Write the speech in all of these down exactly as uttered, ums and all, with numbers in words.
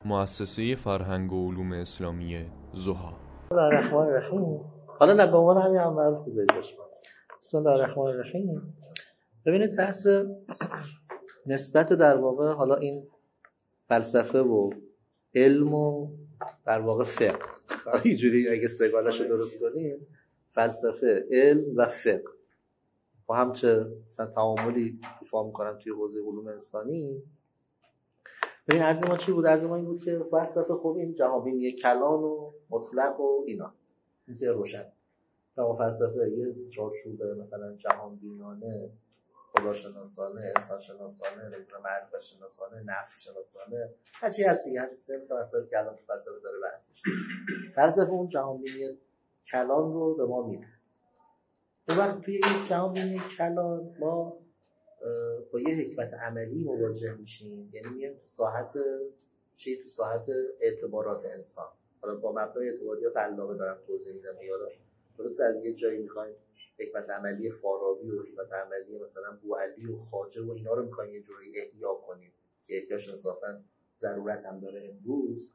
مؤسسه فرهنگ و علوم اسلامی ضحی. بسم الله الرحمن الرحیم. حالا نه به عنوان همین هم معروف بذارید. بسم الله الرحمن الرحیم. ببینید بحث نسبت در واقع حالا این فلسفه و علم و در واقع فقه، اینجوری اگه سگالش رو درست کنیم، فلسفه، علم و فقه با هم چه مثلا تعاملی ایفا میکنن توی حوزه علوم انسانی. ببین عرض ما چی بود؟ عرض ما این بود که فلسفه خب این جهانبینی کلان و مطلق و اینا این که روشن، و فلسفه یه چارچوب مثلا جهانبینانه، خداشناسانه، انسان شناسانه، معرفت شناسانه، نفس شناسانه، هر چی هست دیگه، همین سه تا مسائل که الان تو فلسفه داره بحث میشه. فلسفه اون جهانبینی کلان رو به ما میده. اون وقت توی این جهانبینی کلان ما با یه حکمت عملی مواجه میشیم، یعنی میایم تو ساحت چی؟ تو ساحت اعتبارات انسان. حالا با مبنای اعتباریات علاقه دارم توضیح میدم. یالا درست از یه جایی میخوایم حکمت عملی فارابی و حکمت عملی مثلا بوعلی و خواجه و اینا رو میخوایم یه جوری احیا کنیم که احیاش انصافا ضرورت هم داره امروز،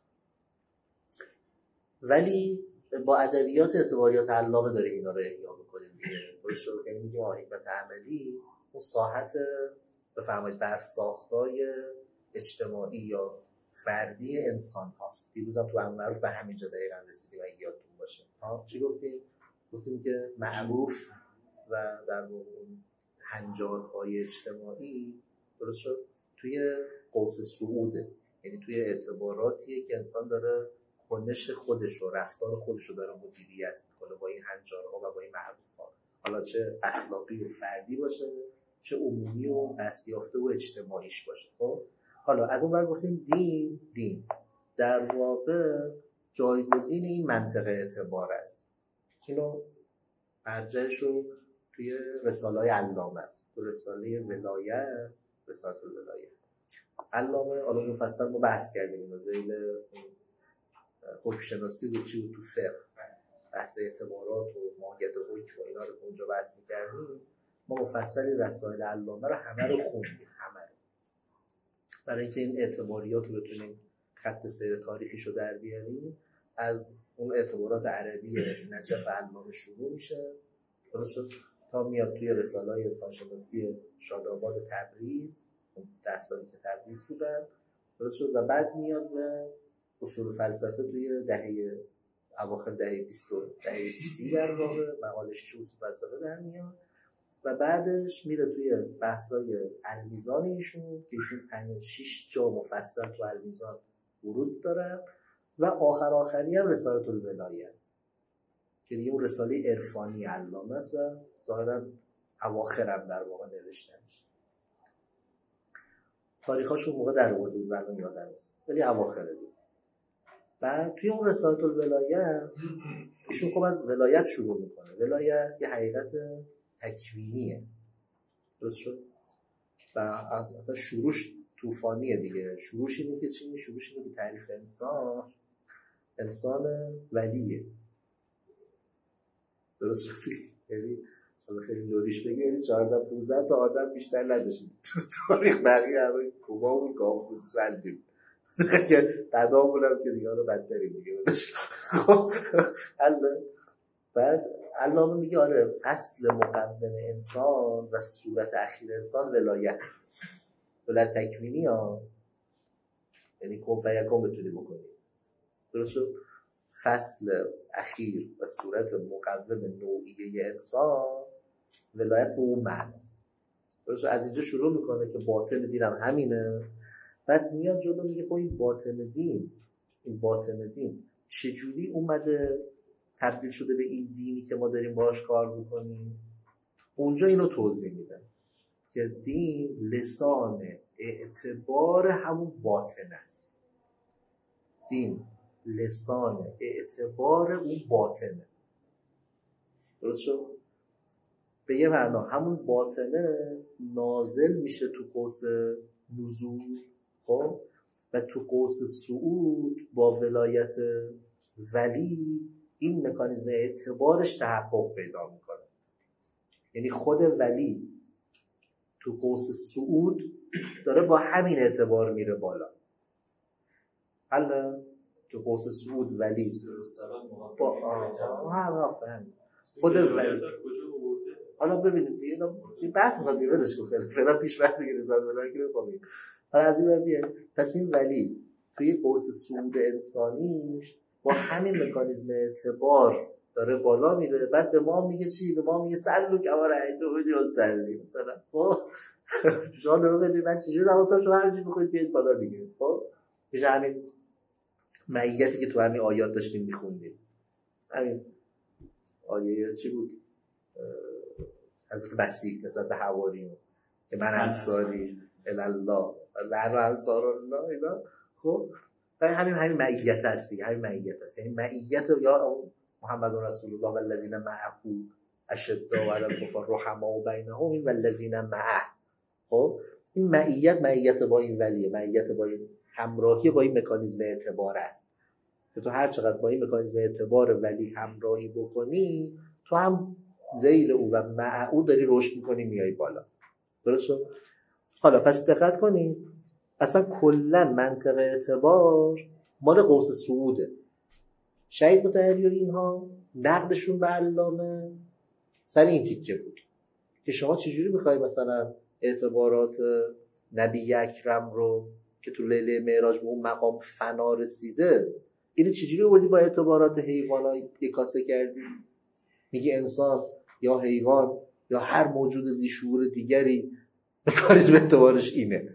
ولی با ادبیات اعتباریات علاقه داریم اینا رو احیا بکنیم دیگه. درست رو یعنی میگیم حکمت عملی اون ساحت بفرمایید برساختای اجتماعی یا فردی انسان هاست. دیروز هم تو هم معروف به همینجا دقیقا رسیدیم اگه یادتون باشه. ها چی گفتیم؟ گفتیم که معروف و در واقع هنجارهای اجتماعی درست شد توی قوس صعوده، یعنی توی اعتباراتیه که انسان داره کنش خودش و رفتار خودش رو داره مدیریت میکنه با این هنجارها و با این معروفها، حالا چه اخلاقی و فردی باشه چه عمومی و دستیافته و اجتماعیش باشه. خب حالا از اون ور گفتیم دین دین در واقع جایگزین این منطقه اعتبار است. اینو مرجعش رو توی رساله‌های علامه است، تو رساله ولایت، رسالت الولایت علامه. حالا مفصل ما بحث کردیم اینو ذیل حکم شناسی بود چی بود تو فقه، بحث اعتبارات و ماهیت حکم و اینا رو اونجا بحث می‌کردیم. ما مفصلی رسائل علامه رو همه رو خوندیم، همه رو، برای اینکه این اعتباریات رو بتونیم خط سیر تاریخیشو در بیاریم. از اون اعتبارات عربی نجف علامه شروع میشه درست شد تا میاد توی رساله‌های انسانشناسی شاداباد تبریز، ده سالی که تبریز بودن درست شد، و بعد میاد به اصول فلسفه توی دهه اواخر دهه بیست و دهه سی در واقع مقاله شیش اصول فلسفه در میاد، و بعدش میره توی بحث‌های المیزان ایشون که ایشون پنج شش جا مفصل تو المیزان ورود داره، و آخر آخری هم رسالت الولایت است که دیگه اون رساله عرفانی علامه است و ظاهرا اواخر هم در واقع نوشته میشه. تاریخاشو موقع در آورده بود الان یادم نیست ولی اواخره بود. و توی اون رسالت الولایت ایشون خب از ولایت شروع میکنه. ولایت یه حقیقت تکوینیه درست شد، و از مثلا شروعش طوفانیه دیگه. شروعش اینه که چی؟ شروعش اینه که تعریف انسان انسان ولیه درست شد. یعنی حالا خیلی لوریش بگه یعنی چهارده پانزده تا آدم بیشتر نداشتیم تو تاریخ، بقیه همه کوبا و گاوپوس فلدیم که تدام بودم که دیگه حالا بدتریم دیگه بداشت. خب بعد علامه میگه آره فصل مقوم انسان و صورت اخیر انسان ولایت ولایت تکوینی ها، یعنی کن فیکن بتونی بکنی درست شد. فصل اخیر و صورت مقوم نوعیه انسان ولایت به اون معناست درست شد. از اینجا شروع میکنه که باطن دین هم همینه، بعد میاد جلو میگه خب این باطن دین این باطن دین چجوری اومده تبدیل شده به این دینی که ما داریم باهاش کار میکنیم. اونجا اینو توضیح میدن که دین لسان اعتبار همون باطن است. دین لسان اعتبار اون باطنه درست شد. به یه معنا همون باطنه نازل میشه تو قوس نزول، خب، و تو قوس صعود با ولایت ولی این مکانیزم اعتبارش تحقق پیدا میکنه. یعنی خود ولی تو قوس صعود داره با همین اعتبار میره بالا. حالا تو قوس سعود ولی با آه فهم خود ولی حالا ببینید دیگه این بحث میخواد دیگه بدش کنم فعلا پیش بحث دیگه رسال بدن که بخوامیم. حالا از این بیایم پس این ولی توی قوس سعود انسانیش با همین مکانیزم اعتبار داره بالا میره، بعد به ما میگه چی؟ به ما میگه سلو که ما رأیتو بودی و سلی مثلا خب شما نگاه کنید من چجوری نبودم شما همینجوری بخواید بیاید بالا دیگه. خب میشه همین معیتی که تو همین آیات داشتیم میخوندیم، همین آیه چی بود حضرت مسیح نسبت به حواریون که من انصاری الله الله انصار الله اینا. خب همین همین معیت هست دیگه، همین معیت هست، یعنی معیت یا محمد رسول الله والذین معه اشداء علی الکفار رحماء بینهم این والذین معه. خب این معیت معیت با این ولیه، معیت با این همراهی با این مکانیزم اعتبار است که تو هر چقدر با این مکانیزم اعتبار ولی همراهی بکنی تو هم ذیل او و مع او داری رشد میکنی میای بالا. درسته؟ حالا پس دقت کنید اصلا کلا منطق اعتبار مال قوس سعوده. شهید مطهری و اینها نقدشون به علامه سر این تیکه بود که شما چجوری میخوای مثلا اعتبارات نبی اکرم رو که تو لیله معراج به اون مقام فنا رسیده اینو چجوری آوردی با اعتبارات حیوانات یکاسه کردی؟ میگه انسان یا حیوان یا هر موجود ذی شعور دیگری مکانیزم اعتبارش اینه.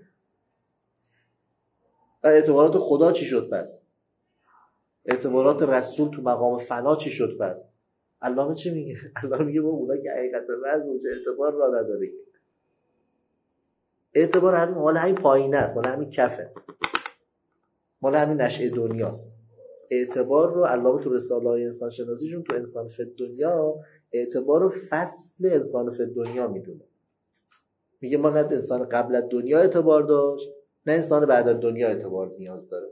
و اعتبارات خدا چی شد پس؟ اعتبارات رسول تو مقام فنا چی شد پس؟ علامه چی میگه؟ علامه میگه با اونا که حقیقت وضع و اعتبار را نداره. اعتبار همین مال همین پایینه است، مال همین کفه، مال همین نشأه دنیاست. اعتبار رو علامه تو رساله های انسان شناسیشون تو انسان فی دنیا اعتبار رو فصل انسان فی دنیا میدونه. میگه ما نه انسان قبل از دنیا اعتبار داشت نه انسان بعد از دنیا اعتبار نیاز داره.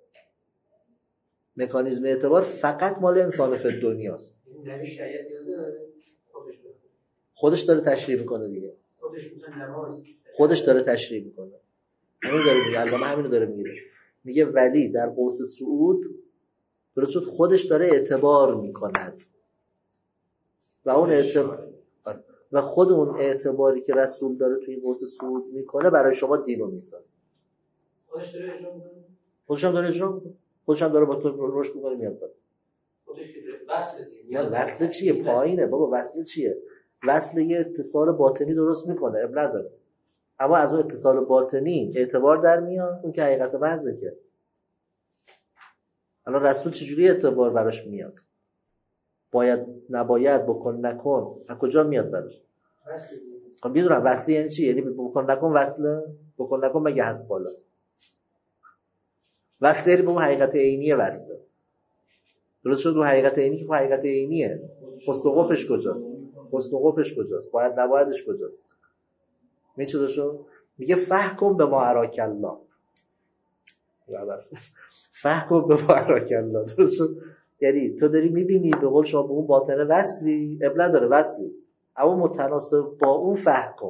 مکانیزم اعتبار فقط مال انسان فی دنیاست. نبی شاید یاد خودش خودش داره تشریح میکنه دیگه. خودش مثلا نماز خودش داره تشریح میکنه. همین داره میگه، علامه همین رو داره میگه. میگه ولی در قوس سعود درست خودش داره اعتبار میکند و اون اعتبار و خود اون اعتباری که رسول داره توی قوس سعود میکنه برای شما دین رو میسازه. خودش داره اجرا میکنه. خودش هم داره اجرا میکنه. خودش هم داره با تو رشد میکنه میاد بالا. خودش وصل دیگه. نه وصل چیه؟ پایینه بابا. وصل چیه؟ وصل یه اتصال باطنی درست میکنه، اب نداره. اما از اون اتصال باطنی اعتبار در میاد، اون که حقیقت وضعه. که الان رسول چجوری اعتبار براش میاد؟ باید نباید، بکن نکن، از کجا میاد براش؟ وصل. خب میدونم وصل یعنی چی؟ یعنی بکن نکن وصله؟ بکن نکن مگه هست بالا؟ وصل یعنی به اون حقیقت عینیه وصله. درست شد؟ اون حقیقت عینی که حقیقت عینیه. حسن و قبحش کجاست؟ حسن و قبحش کجاست؟ باید نبایدش کجاست؟ می چه شد؟ میگه فحکم به ما اراک الله. فحکم به ما اراک الله. درست شد؟ یعنی تو داری میبینی به قول شما به اون باطنه وصلی، اب نداره وصلی، اما متناسب با اون فحکم.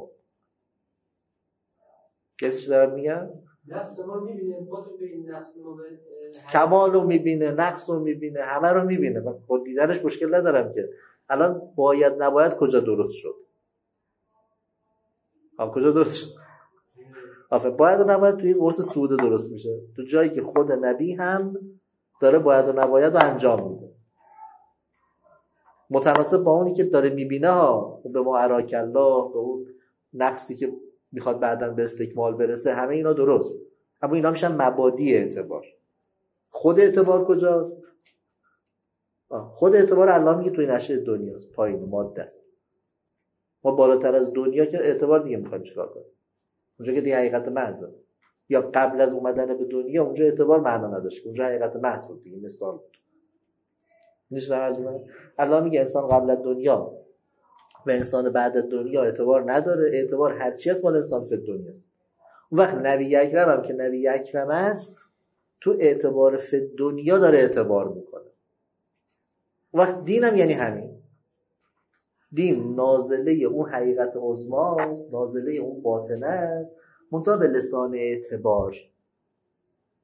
کسیش دارم میگم؟ نقص ما رو میبینه، باز به این نقص ما به کمال رو میبینه، نقص رو میبینه، همه رو میبینه. من با دیدنش مشکل ندارم که الان باید نباید کجا درست شد؟ ها کجا درست شد؟ آفه باید و نباید توی قوس سعود درست میشه، تو جایی که خود نبی هم داره باید و نباید رو انجام میده متناسب با اونی که داره میبینه ها. به ما اراک الله، به اون نقصی که میخواد بعداً به استکمال برسه، همه اینا درست. اما اینا میشن مبادی اعتبار. خود اعتبار کجاست؟ خود اعتبار الله میگه توی نشأه دنیاست، پایین ماده است. ما بالاتر از دنیا که اعتبار دیگه میخوایم چیکار کنیم؟ اونجا که دیگه حقیقت محض، یا قبل از اومدن به دنیا اونجا اعتبار معنا نداشت، اونجا حقیقت محض بود دیگه. مثال بود. نشه از من الله میگه انسان قبل از دنیا و انسان بعد از دنیا اعتبار نداره. اعتبار هر چی است مال انسان فی دنیاست. اون وقت نبی اکرم هم که نبی اکرم است تو اعتبار فی دنیا داره اعتبار میکنه. اون وقت دین هم یعنی همین. دین نازله اون حقیقت عظمی است، نازله اون باطنه است، منتها به لسان اعتبار.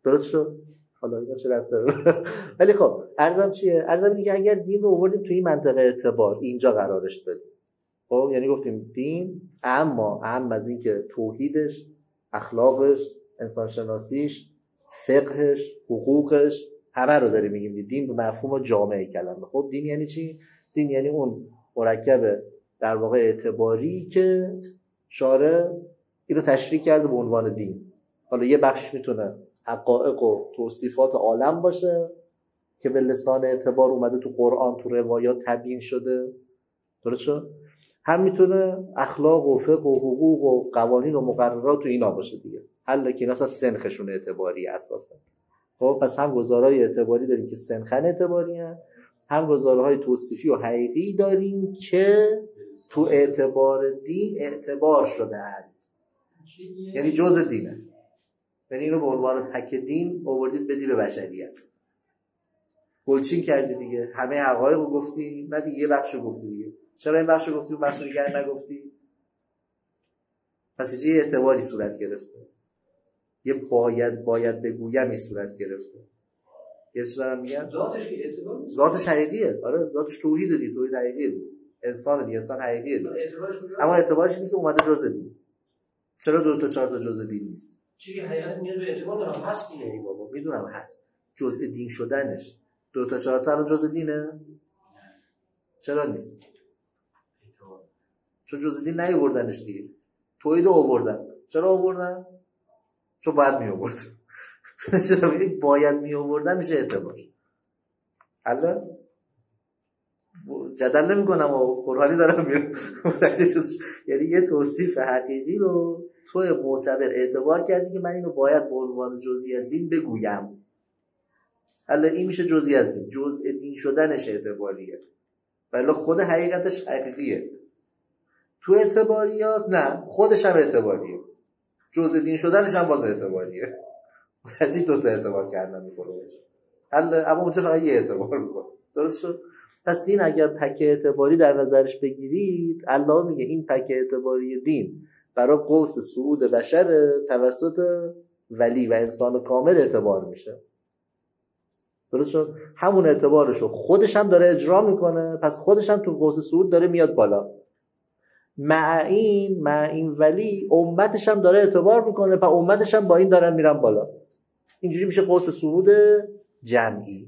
درست شد؟ حالا اینا چه ربطی داره؟ ولی خب عرضم چیه؟ عرضم اینه که اگر دین رو آوردیم توی این منطقه اعتبار اینجا قرارش دادیم، خب یعنی گفتیم دین اما اهم از این که توحیدش، اخلاقش، انسان شناسیش، فقهش، حقوقش، همه رو داریم میگیم دین به مفهوم جامع کلمه. خب دین یعنی چی؟ دین یعنی اون مرکب در واقع اعتباری که شارع اینو تشریح کرده به عنوان دین. حالا یه بخش میتونه حقایق و توصیفات عالم باشه که به لسان اعتبار اومده تو قرآن، تو روایات تبیین شده، درست شد؟ هم میتونه اخلاق و فقه و حقوق و قوانین و مقررات تو اینا باشه دیگه. حالا که اینا اصلا سنخشون اعتباری اساسا. خب پس هم گزارهای اعتباری داریم که سنخن اعتباری هست، هم گزارهای توصیفی و حقیقی داریم که تو اعتبار دین اعتبار شده هست، یعنی جزء دینه. یعنی اینو به عنوان پک دین آوردید بدی به بشریت، گلچین کردی دیگه، همه حقایق رو گفتی، نه دیگه یه بخش رو گفتی دیگه. چرا این بخش رو گفتی و بخش دیگر نگفتی؟ پس یه اعتباری صورت گرفته، یه باید باید بگویمی صورت گرفته. یه چیز دارم میگم ذاتش که اعتبار ذاتش حقیقیه. آره ذاتش توحید دیگه، توحید حقیقیه دیگه، انسان دیگه، انسان حقیقیه دیگه. اما اعتبارش اینه که اومده جزء دین. چرا دو تا چهار تا جزء دین نیست؟ چی حقیقت میاد به اعتبار دارم هست دیگه. ای بابا میدونم هست، جزء دین شدنش دو تا چهار تا الان جزء دینه؟ چرا نیست؟ چون جزء دین نیاوردنش دیگه. توحید آوردن. چرا آوردن؟ چون باید می آوردن. چرا میگه باید می آوردن میشه اعتبار. الان جدل نمی کنم و قرآنی دارم میرم متوجه شدش. یعنی یه توصیف حقیقی رو تو معتبر اعتبار کردی که من اینو باید به عنوان جزئی از دین بگویم. الان این میشه جزئی از دین، جزء دین شدنش اعتباریه، ولی خود حقیقتش حقیقیه. تو اعتباریات نه، خودش هم اعتباریه، جزء دین شدنش هم باز اعتباریه. متوجه دو تا اعتبار کردن میکنه حل، اما اونجا فقط یه اعتبار میکنه. درست شد؟ پس دین اگر پک اعتباری در نظرش بگیرید، الله میگه این پک اعتباری دین برای قوس صعود بشر توسط ولی و انسان کامل اعتبار میشه. درست شد؟ همون اعتبارشو خودش هم داره اجرا میکنه، پس خودش هم تو قوس صعود داره میاد بالا. مع این مع این ولی امتش هم داره اعتبار میکنه، پس امتش هم با این دارن میرن بالا. اینجوری میشه قوس صعود جمعی.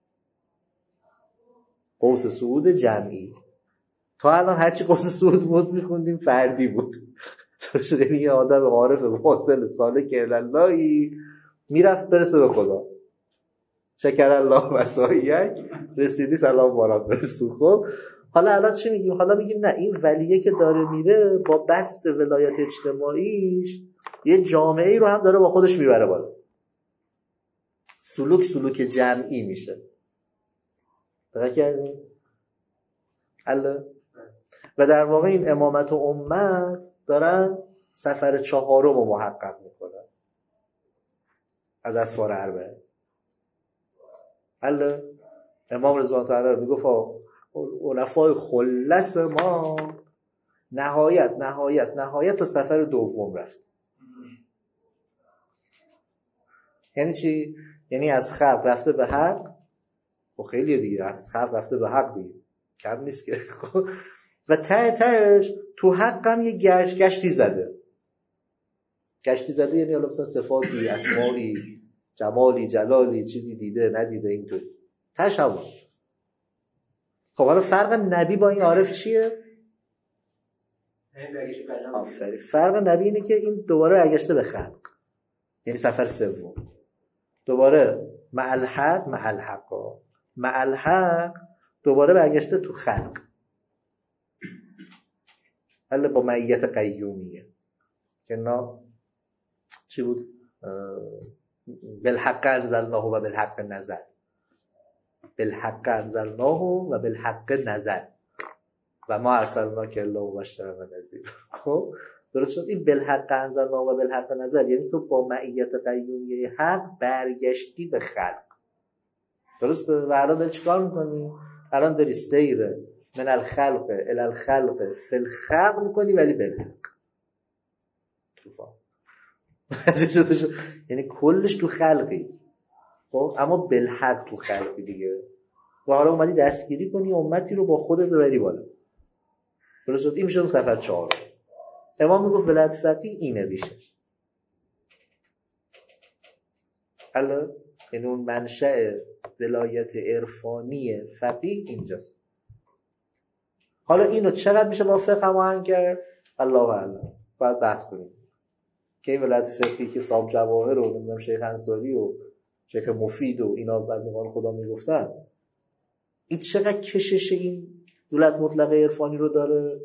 قوس صعود جمعی. تا الان هرچی قوس صعود بود میخوندیم فردی بود. تو شده یه آدم عارف واصل سالک الهی میرفت برسه به خدا. شکر الله مسایک رسیدی سلام بارم برسو. خب حالا الان چی میگیم؟ حالا میگیم نه، این ولیه که داره میره با بست ولایت اجتماعیش یه جامعه ای رو هم داره با خودش میبره بالا. سلوک سلوک جمعی میشه. دقیق کردیم؟ حالا و در واقع این امامت و امت دارن سفر چهارم رو محقق میکنن از اسفار اربعه. حالا امام رضا تعالی میگفت علفای خلص ما نهایت نهایت نهایت تا سفر دوم رفت. یعنی چی؟ یعنی از خلق رفته به حق. و خیلیه دیگه، از خلق رفته به حق دیگه، کم نیست که. و ته تهش تو حق هم یه گشت گشتی زده. گشتی زده یعنی حالا مثلا صفاتی، اسمایی، جمالی، جلالی، چیزی دیده ندیده، اینطوری تهش همون. خب حالا فرق نبی با این عارف چیه؟ آفرین. فرق نبی اینه که این دوباره برگشته به خلق، یعنی سفر سوم دوباره مع الحق مع الحق مع الحق دوباره برگشته تو خلق، حالا با معیت قیومیه که نا چی بود؟ بالحق انزلناه و بالحق نزل. بالحق انزلناه و بالحق نزل و ما ارسلناک الا مبشرا و نذیرا. خب درست شد؟ این بالحق انزلناه و بالحق نزل یعنی تو با معیت قیومیه حق برگشتی به خلق. درسته؟ و الان داری چیکار میکنی؟ الان داری سیر من الخلق الی الخلق فی الخلق میکنی، ولی بالحق. تو فهم یعنی کلش تو خلقی، خب اما بالحق تو خلقی دیگه. و حالا اومدی دستگیری کنی امتی رو با خودت ببری بالا. درست شد؟ این میشه اون صفحه چهار. امام میگفت ولایت فقیه اینه ریشش. حالا این اون منشأ ولایت عرفانی فقیه اینجاست. حالا اینو چقدر میشه با فقه هماهنگ کرد؟ الله اعلم. باید بحث کنیم که این ولایت فقیه که صاحب جواهر و نمیدونم شیخ انصاری و شیخ مفید و اینا بندگان خدا میگفتن، این چقدر کشش این دولت مطلقه عرفانی رو داره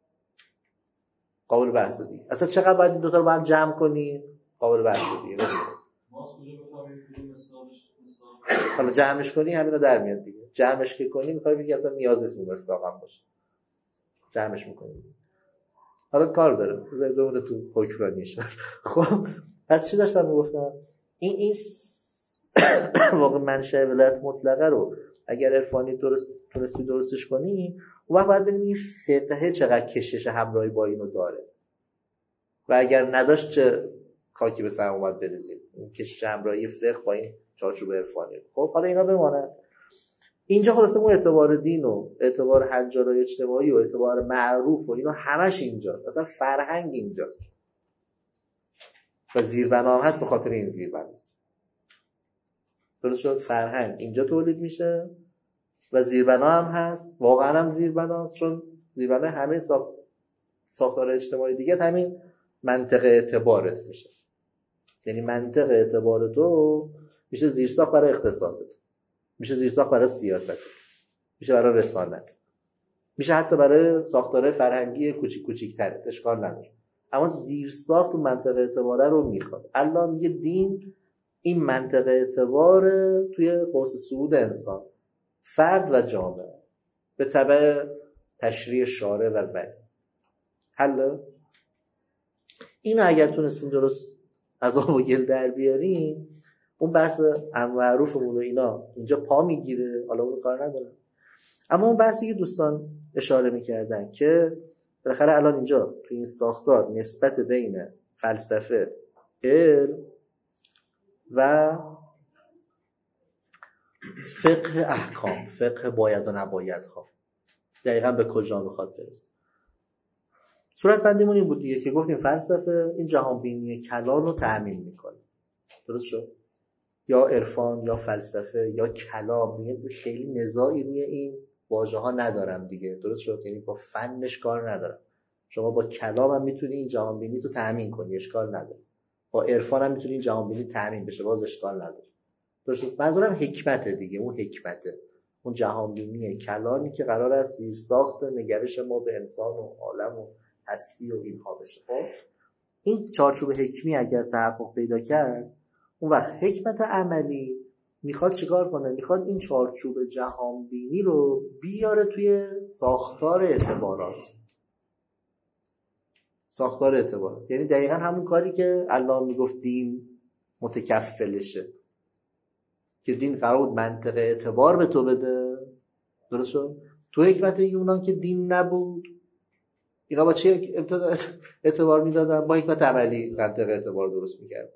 قابل بحث دیگه. اصلا چقدر باید این دوتا رو با هم جمع کنی قابل بحث دیگه. ما کجا بفهمیم کدوم مصداقش مصداق؟ حالا جمعش کنی همینا در میاد دیگه. جمعش که کنی میخوای بگی اصلا نیاز نیست اون مصداق هم باشه. جمعش میکنی. حالا کار داره. بذار دومون تو حکمرانیش. خب پس چی داشتم میگفتم؟ این این واقع منشأ ولایت مطلقه رو اگر عرفانی درست تونستی درستش کنی، اون وقت باید ببینیم این فقه چقدر کشش همراهی با اینو داره و اگر نداشت چه خاکی به سر اومد بریزیم. این کشش همراهی فقه با این چارچوب عرفانی. خب حالا اینا بماند. اینجا خلاصه اون اعتبار دین و اعتبار هنجارهای اجتماعی و اعتبار معروف و اینا همش اینجاست. اصلا فرهنگ اینجاست و زیربنا هم هست. به خاطر این زیربناست. درست شد؟ فرهنگ اینجا تولید میشه و زیربنا هم هست. واقعا هم زیربناست، چون زیربنا همه ساخت ساختار اجتماعی دیگه همین منطق اعتبارت میشه. یعنی منطق اعتبار تو میشه زیرساخت برای اقتصادت، میشه زیرساخت برای سیاستت، میشه برای رسانت، میشه حتی برای ساختارهای فرهنگی کوچیک کوچیک‌تر. اشکال نداره، اما زیرساخت و منطق اعتبار رو میخواد. الله میگه دین این منطق اعتبار توی قوس صعود انسان، فرد و جامعه، به تبع تشریع شارع و ولی. حالا اینو اگر تونستیم درست از آب و گل در بیاریم، اون بحث امر معروفمون و اینا اینجا پا میگیره. حالا اون کار ندارم، اما اون بحثی که دوستان اشاره میکردن که بالاخره الان اینجا تو این ساختار نسبت بین فلسفه، علم و فقه احکام، فقه باید و نباید ها، دقیقا به کجا میخواد برسه. صورت بندیمون این بود دیگه که گفتیم فلسفه این جهان بینی کلان رو تأمین میکنه. درست شد؟ یا عرفان یا فلسفه یا کلام، دیگه خیلی نزاعی روی این واژه ها ندارم دیگه. درست شد؟ یعنی با فنش کار ندارم. شما با کلام هم میتونی این جهان بینی رو تأمین کنی، اشکال نداره. با عرفان هم میتونی این جهان بینی تأمین بشه، باز اشکال نداره. درست شد؟ منظورم حکمته دیگه. اون حکمته، اون جهان بینی کلانی که قرار است زیر ساخت نگرش ما به انسان و عالم و هستی و اینها بشه. خب این چارچوب حکمی اگر تحقق پیدا کرد، اون وقت حکمت عملی میخواد چیکار کنه؟ میخواد این چارچوب جهان بینی رو بیاره توی ساختار اعتبارات. ساختار اعتبارات یعنی دقیقا همون کاری که الله میگفت دین متکفلشه، که دین قرار بود منطق اعتبار به تو بده. درست شد؟ تو حکمت یونان که دین نبود، اینا با چه اعتبار میدادن؟ با حکمت عملی منطق اعتبار درست میکرد.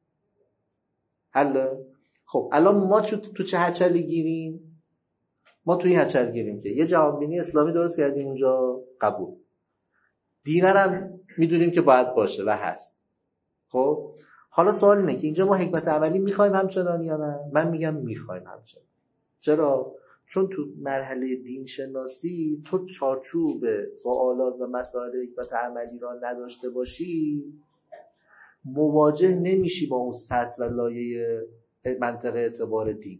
حل. خب الان ما تو چه هچلی گیریم؟ ما توی هچل گیریم که یه جهانبینی اسلامی درست کردیم اونجا، قبول. دین هم میدونیم که باید باشه و هست. خب حالا سوال اینه که اینجا ما حکمت عملی میخوایم همچنان یا نه؟ من میگم میخوایم همچنان. چرا؟ چون تو مرحله دین شناسی تو چارچوب سوالات و مسائل حکمت عملی را نداشته باشی، مواجه نمیشی با اون سطح و لایه منطقه اعتبار دین.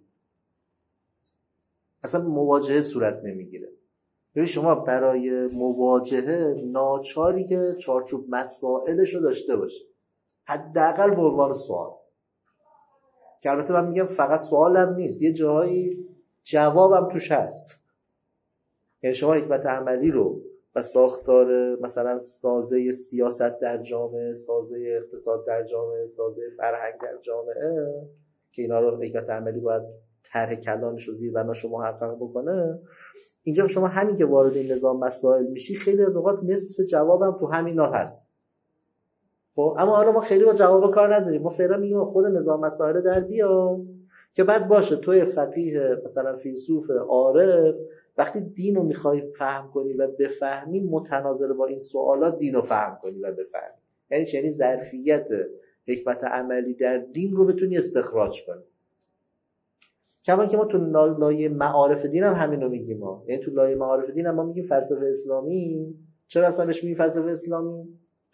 اصلا مواجهه صورت نمیگیره. ببین شما برای مواجهه ناچاری که چارچوب مسائلش رو داشته باشی، حداقل به عنوان سوال. که البته من میگم فقط سوالم نیست، یه جاهایی جوابم توش هست. یعنی شما حکمت عملی رو و ساختار مثلا سازه سیاست در جامعه، سازه اقتصاد در جامعه، سازه فرهنگ در جامعه، که اینا رو حکمت عملی باید طرح کلانش رو زیربناش رو محقق بکنه. اینجا شما همین که وارد این نظام مسائل میشی، خیلی از اوقات نصف جوابم تو همینا هست. خب اما حالا ما خیلی با جواب کار نداریم. ما فعلا میگیم خود نظام مسائل در بیاد که بعد باشه توی فقیه مثلا فیلسوف عارف وقتی دین رو میخوای فهم کنی و بفهمی متناظر با این سوالات دین رو فهم کنی و بفهمی. یعنی چه؟ یعنی ظرفیت حکمت عملی در دین رو بتونی استخراج کنی. کما که ما تو لایه معارف دین هم همین رو میگیم ما. یعنی تو لایه معارف دین هم ما میگیم فلسفه اسلامی. چرا اصلا بهش میگیم فلسفه اسلامی؟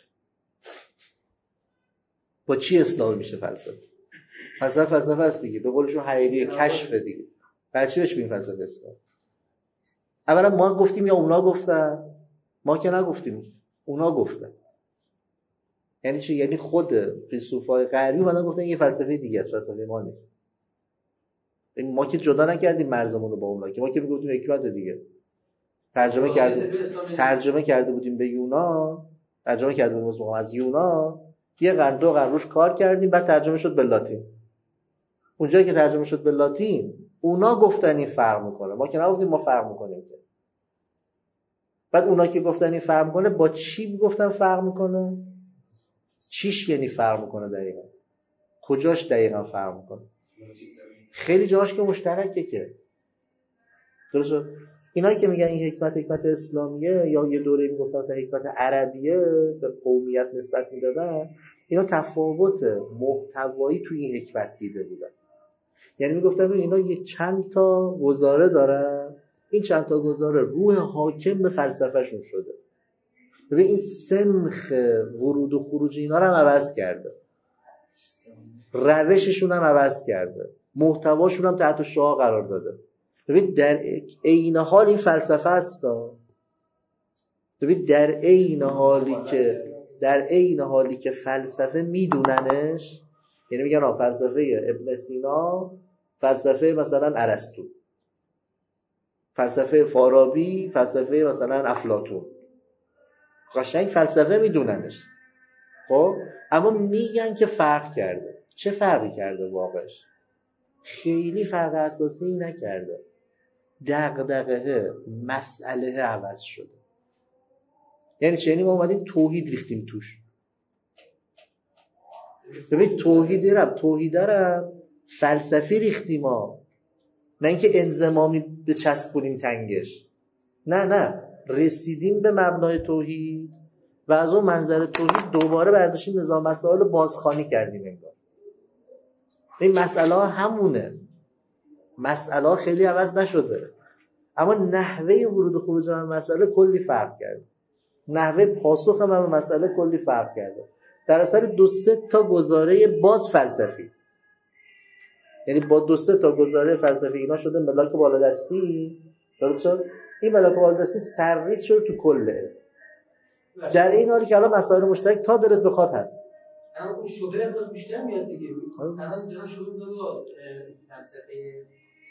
با چی اصلاح میشه فلسفه؟ فلسفه فلسفه است دیگه، به قولشون حقیقی کشف دیگه. برای چی بهش میگیم فلسفه اسلام؟ اولا ما گفتیم یا اونا گفتن؟ ما که نگفتیم، اونا گفتن. یعنی چی؟ یعنی خود فیلسوفای غربی اومدن گفتن یه فلسفه دیگه است، فلسفه ما نیست. ما که جدا نکردیم مرزمون رو با اونا، که ما که میگفتیم حکمت دیگه. ترجمه کردیم ترجمه کرده بودیم به یونان، ترجمه کرده بودیم از یونان، یه قرن دو قرن روش کار کردیم، بعد ترجمه شد به لاتین. اونجایی که ترجمه شد به لاتین اونا گفتن این فرق میکنه، ما که نگفتیم ما فرق میکنیم که. بعد اونا که گفتن این فرق میکنه با چی گفتن فرق میکنه؟ چیش یعنی فرق میکنه دقیقا؟ کجاش دقیقا فرق میکنه؟ خیلی جاش که مشترکه که. درسته؟ اینایی که میگن این حکمت حکمت اسلامیه یا یه دوره میگفتن مثلا حکمت عربیه به قومیت نسبت میدادن، اینا تفاوت محتوایی توی این حکمت دیده بودن. یعنی میگفتن اینا یه چند تا گزاره دارن، این چند تا گزاره روح حاکم به فلسفهشون شده. ببین این سنخ ورود و خروج اینا رو هم عوض کرده، روششون هم عوض کرده، محتواشون هم تحت شعاع قرار داده. ببین در عین حال این فلسفه است. ببین در عین حالی که در عین حالی که فلسفه میدوننش، یعنی میگن آ فلسفه ابن سینا، فلسفه مثلا ارسطو، فلسفه فارابی، فلسفه مثلا افلاطون، قشنگ فلسفه میدوننش. خب اما میگن که فرق کرده. چه فرقی کرده واقعش؟ خیلی فرق اساسی نکرده. دغدغه مسئله عوض شده. یعنی چه؟ یعنی ما اومدیم توحید ریختیم توش. ببین توحید رب توحید رب فلسفی ریختیم ما، نه اینکه انضمامی به چسبونیم تنگش. نه نه رسیدیم به مبنای توحید و از اون منظر توحید دوباره برداشتیم نظام مسائل بازخوانی کردیم انگار. این مسئله همونه، مسئله خیلی عوض نشده، اما نحوه ورود و خروج من مسئله کلی فرق کرده، نحوه پاسخ من به مسئله کلی فرق کرده در اثر دو سه تا گزاره باز فلسفی. یعنی با دو سه تا گزاره فلسفی اینا شده ملاک بالادستی. درست شد؟ این ملاک بالادستی سرریز شده تو کله، در این حالی که الان مسائل مشترک تا دلت بخواد هست. اما اون شبهه امروز بیشتر میاد دیگه. الان دارن شروع می‌کنن با فلسفه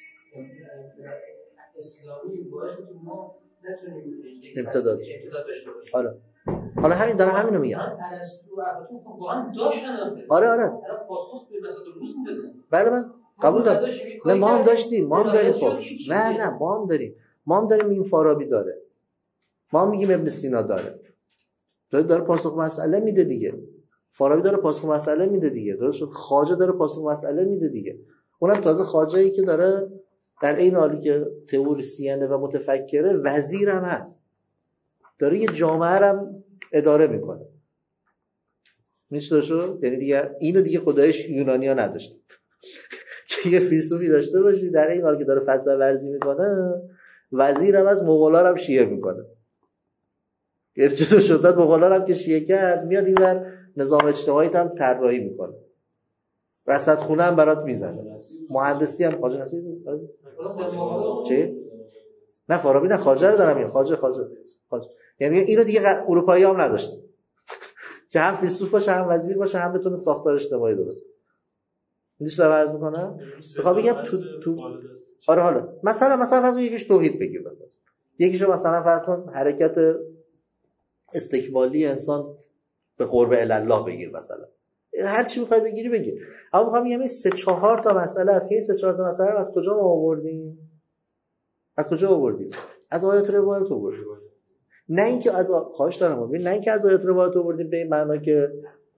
اسلامی باعث شد ما نتونیم یک امتداد داشته باشیم. آره حالا همین دارم همین رو میگم. ارسطو و افلاطون واقعا داشتن. آره آره الان پاسخ به مسائل روز میدادن. بله من قبول دارم. نه ما هم داشتیم، ما هم داریم. خب نه نه ما هم داریم، ما هم داریم. این فارابی داره، ما هم میگیم ابن سینا داره، داره داره پاسخ مسئله میده دیگه. فارابی داره پاسخ مسئله میده دیگه. درست خواجه داره پاسخ مسئله میده دیگه. اونم تازه خواجه‌ای که داره در این حالی که تئوریسینه و متفکره وزیر هم هست، داره یه جامعه هم اداره میکنه. میشه شو؟ یعنی دیگه اینو دیگه خدایش یونانی‌ها نداشت که یه فیلسوفی داشته باشی در این حال که داره فلسفه ورزی میکنه، وزیر هم از مغولا هم شیعه میکنه. ارتجاع شدت مغولا هم که شیعه کرد، میاد اینور نظام اجتماعی هم طراحی میکنه، رصدخونه هم برات میزنه، مهندسی هم. خواجه نصیر چه؟ نه فارابی نه، خواجه رو دارم میگم. خواجه خواجه خواجه یعنی اینو دیگه اروپایی هم نداشت که هم فیلسوف باشه هم وزیر باشه هم بتونه ساختار اجتماعی درست. میدونی چرا عرض میکنم؟ میخوام بگم تو تو آره حالا مثلا مثلا فرض یکیش توحید بگیر، مثلا یکیشو مثلا فرض کن حرکت استکمالی انسان به قرب الله بگیر، مثلا هر چی میخوای بگیری بگیر. اما میخوام بگم این سه چهار تا مسئله است که این سه چهار تا مسئله از کجا آوردیم؟ از کجا آوردیم؟ از آیات روایت آوردیم. نه اینکه از خواهش دارم ببین، نه اینکه از آیات روایت آوردیم به این معنا که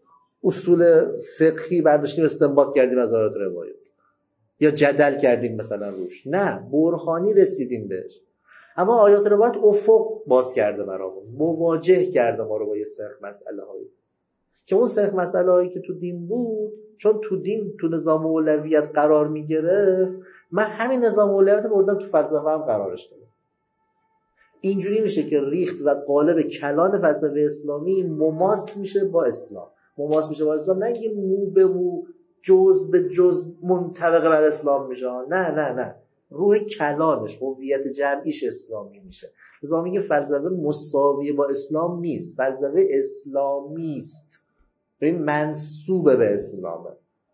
اصول فقهی برداشتیم استنباط کردیم از آیات روایات یا جدل کردیم مثلا روش، نه، برهانی رسیدیم بهش. اما آیات روایات افق باز کرده برامون، مواجه کرده ما رو با یه سرخ مسئله هایی که اون سرخ مسئله هایی که تو دین بود، چون تو دین تو نظام اولویت قرار میگرفت، من همین نظام اولویت بردم تو فلسفه هم قرارش دادم. اینجوری میشه که ریخت و قالب کلان فلسفه اسلامی مماس میشه با اسلام، مماس میشه با اسلام، نه اینکه مو به مو جز به جز منطبق بر اسلام میشه، نه نه نه، روح کلانش، هویت جمعیش اسلامی میشه. لذا میگه فلسفه مساوی با اسلام نیست، فلسفه اسلامی است، ببین منسوب به اسلامه.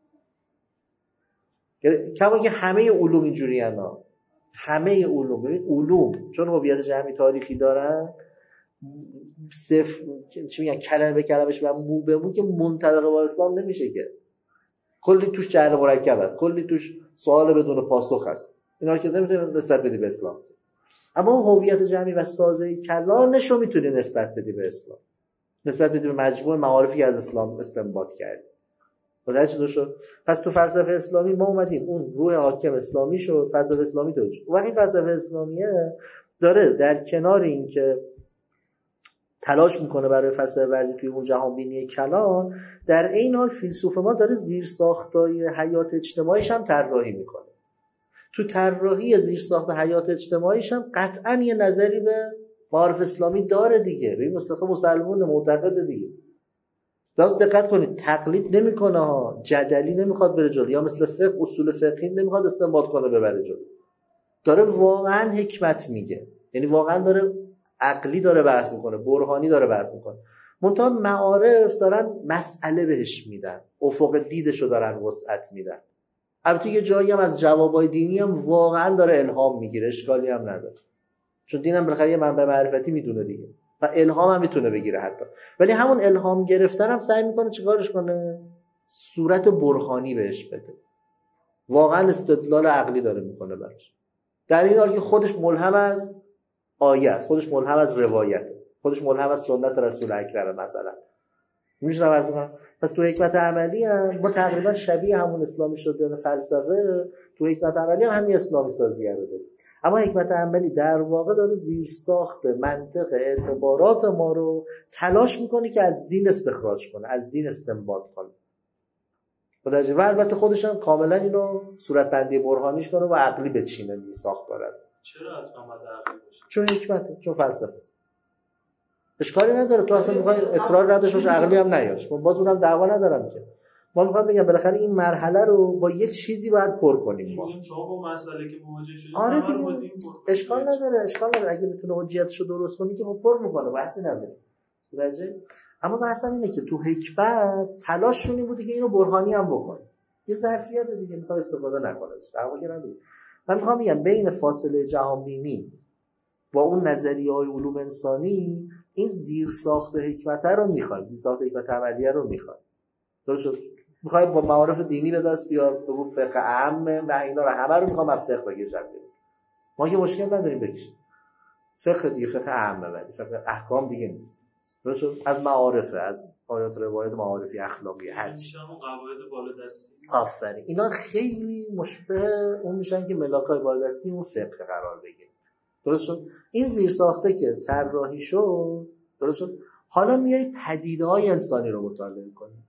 کما که همه علوم اینجوری هستن، همه علوم، ببین علوم چون هویت جمعی تاریخی دارن، صفر چی میگن، کلمه به کلمش و مو به مو که منطبق با اسلام نمیشه که. کلی توش جعل مرکب است، کلی توش سوال بدون پاسخ است، اینا رو که نمیتونی نسبت بدی به اسلام. اما اون هویت جمعی و سازه کلانش رو میتونی نسبت بدی به اسلام، نسبت بدی به مجموع معارفی از اسلام استنباط کردی. متوجه شد؟ پس تو فلسفه اسلامی ما اومدیم اون روح حاکم اسلامی شد، فلسفه اسلامی توجه شد. و این فلسفه اسلامیه داره در کنار این که تلاش میکنه برای فلسفه ورزی توی اون جهان بینی کلان، در این حال فیلسوف ما داره زیر ساختای حیات اجتماعیش هم طراحی میکنه. تو طراحی زیر ساخت حیات اجتماعیش هم قطعا یه نظری به معارف اسلامی داره دیگه. ببین مصطفی مسلمان معتقد دیگه. لازم دقت کنید، تقلید نمیکنه ها، جدلی نمیخواد بره جلو، یا مثل فقه اصول فقهی نمیخواد استنباط کنه ببره جلو. داره واقعا حکمت میگه، یعنی واقعا داره عقلی داره بحث میکنه، برهانی داره بحث میکنه. منتها معارف دارن مسئله بهش میدن، افق دیدشو دارن وسعت میدن. البته یه جایی هم از جوابای دینی هم واقعا داره الهام میگیره، اشکالی هم نداره، چون دینم بالاخره یه منبع معرفتی میدونه دیگه و الهام هم میتونه بگیره حتی. ولی همون الهام گرفتن هم سعی میکنه چیکارش کنه؟ صورت برهانی بهش بده، واقعا استدلال عقلی داره میکنه براش، در این حال که خودش ملهم از آیه است، خودش ملهم از روایته، خودش ملهم از سنت رسول اکرم مثلا. میشه عرض کنم پس تو حکمت عملی هم ما تقریبا شبیه همون اسلامی شدن فلسفه، تو حکمت عملی هم همین اسلامی سازی رو داریم. اما حکمت عملی در واقع داره زیر ساخت منطق اعتبارات ما رو تلاش میکنه که از دین استخراج کنه، از دین استنباط کنه. و البته خودش هم کاملا اینو صورت بندی برهانیش کنه و عقلی بچینه این ساخت داره. چرا حتما باید عقلی باشه؟ چون حکمته، چون فلسفه. اشکالی نداره، تو اصلا میخوای اصرار نداشته باش عقلی هم نیارش، من باز اونم دعوا ندارم که. ما میخوام بگم بالاخره این مرحله رو با یک چیزی باید پر کنیم ما. شما با مسئله که مواجه شدید آره دیگه، اشکال نداره، اشکال نداره، اگه بتونه حجیتشو درست کنی که خب پر میکنه، بحثی نداره. درجه اما بحث اینه که تو حکمت تلاششون بوده که اینو برهانی هم بکنه. یه ظرفیت دیگه میخواد استفاده نکنه، دعوا که نداره. من میخوام بگم بین فاصله جهان بینی با اون نظریه‌های علوم انسانی این زیر ساخت حکمت رو میخوایم، زیر ساخت حکمت عملیه رو میخوایم. درست شد؟ میخوایم با معارف دینی به دست بیار، بگو فقه عامه و اینا رو همه رو میخوام از فقه بکشم. ما که مشکل نداریم بکشیم. فقه دیگه فقه عامه، ولی فقه احکام دیگه نیست. درست شد؟ از معارفه، از آیات روایات معارفی اخلاقی هر چی. قواعد بالادستی. آفرین. اینا خیلی مشبه اون میشن که ملاکای بالادستی اون فقه قرار بگیره. درست شد؟ این زیر ساخته که طراحی شد، درست شد؟ حالا میای پدیده‌های انسانی رو مطالعه کنی.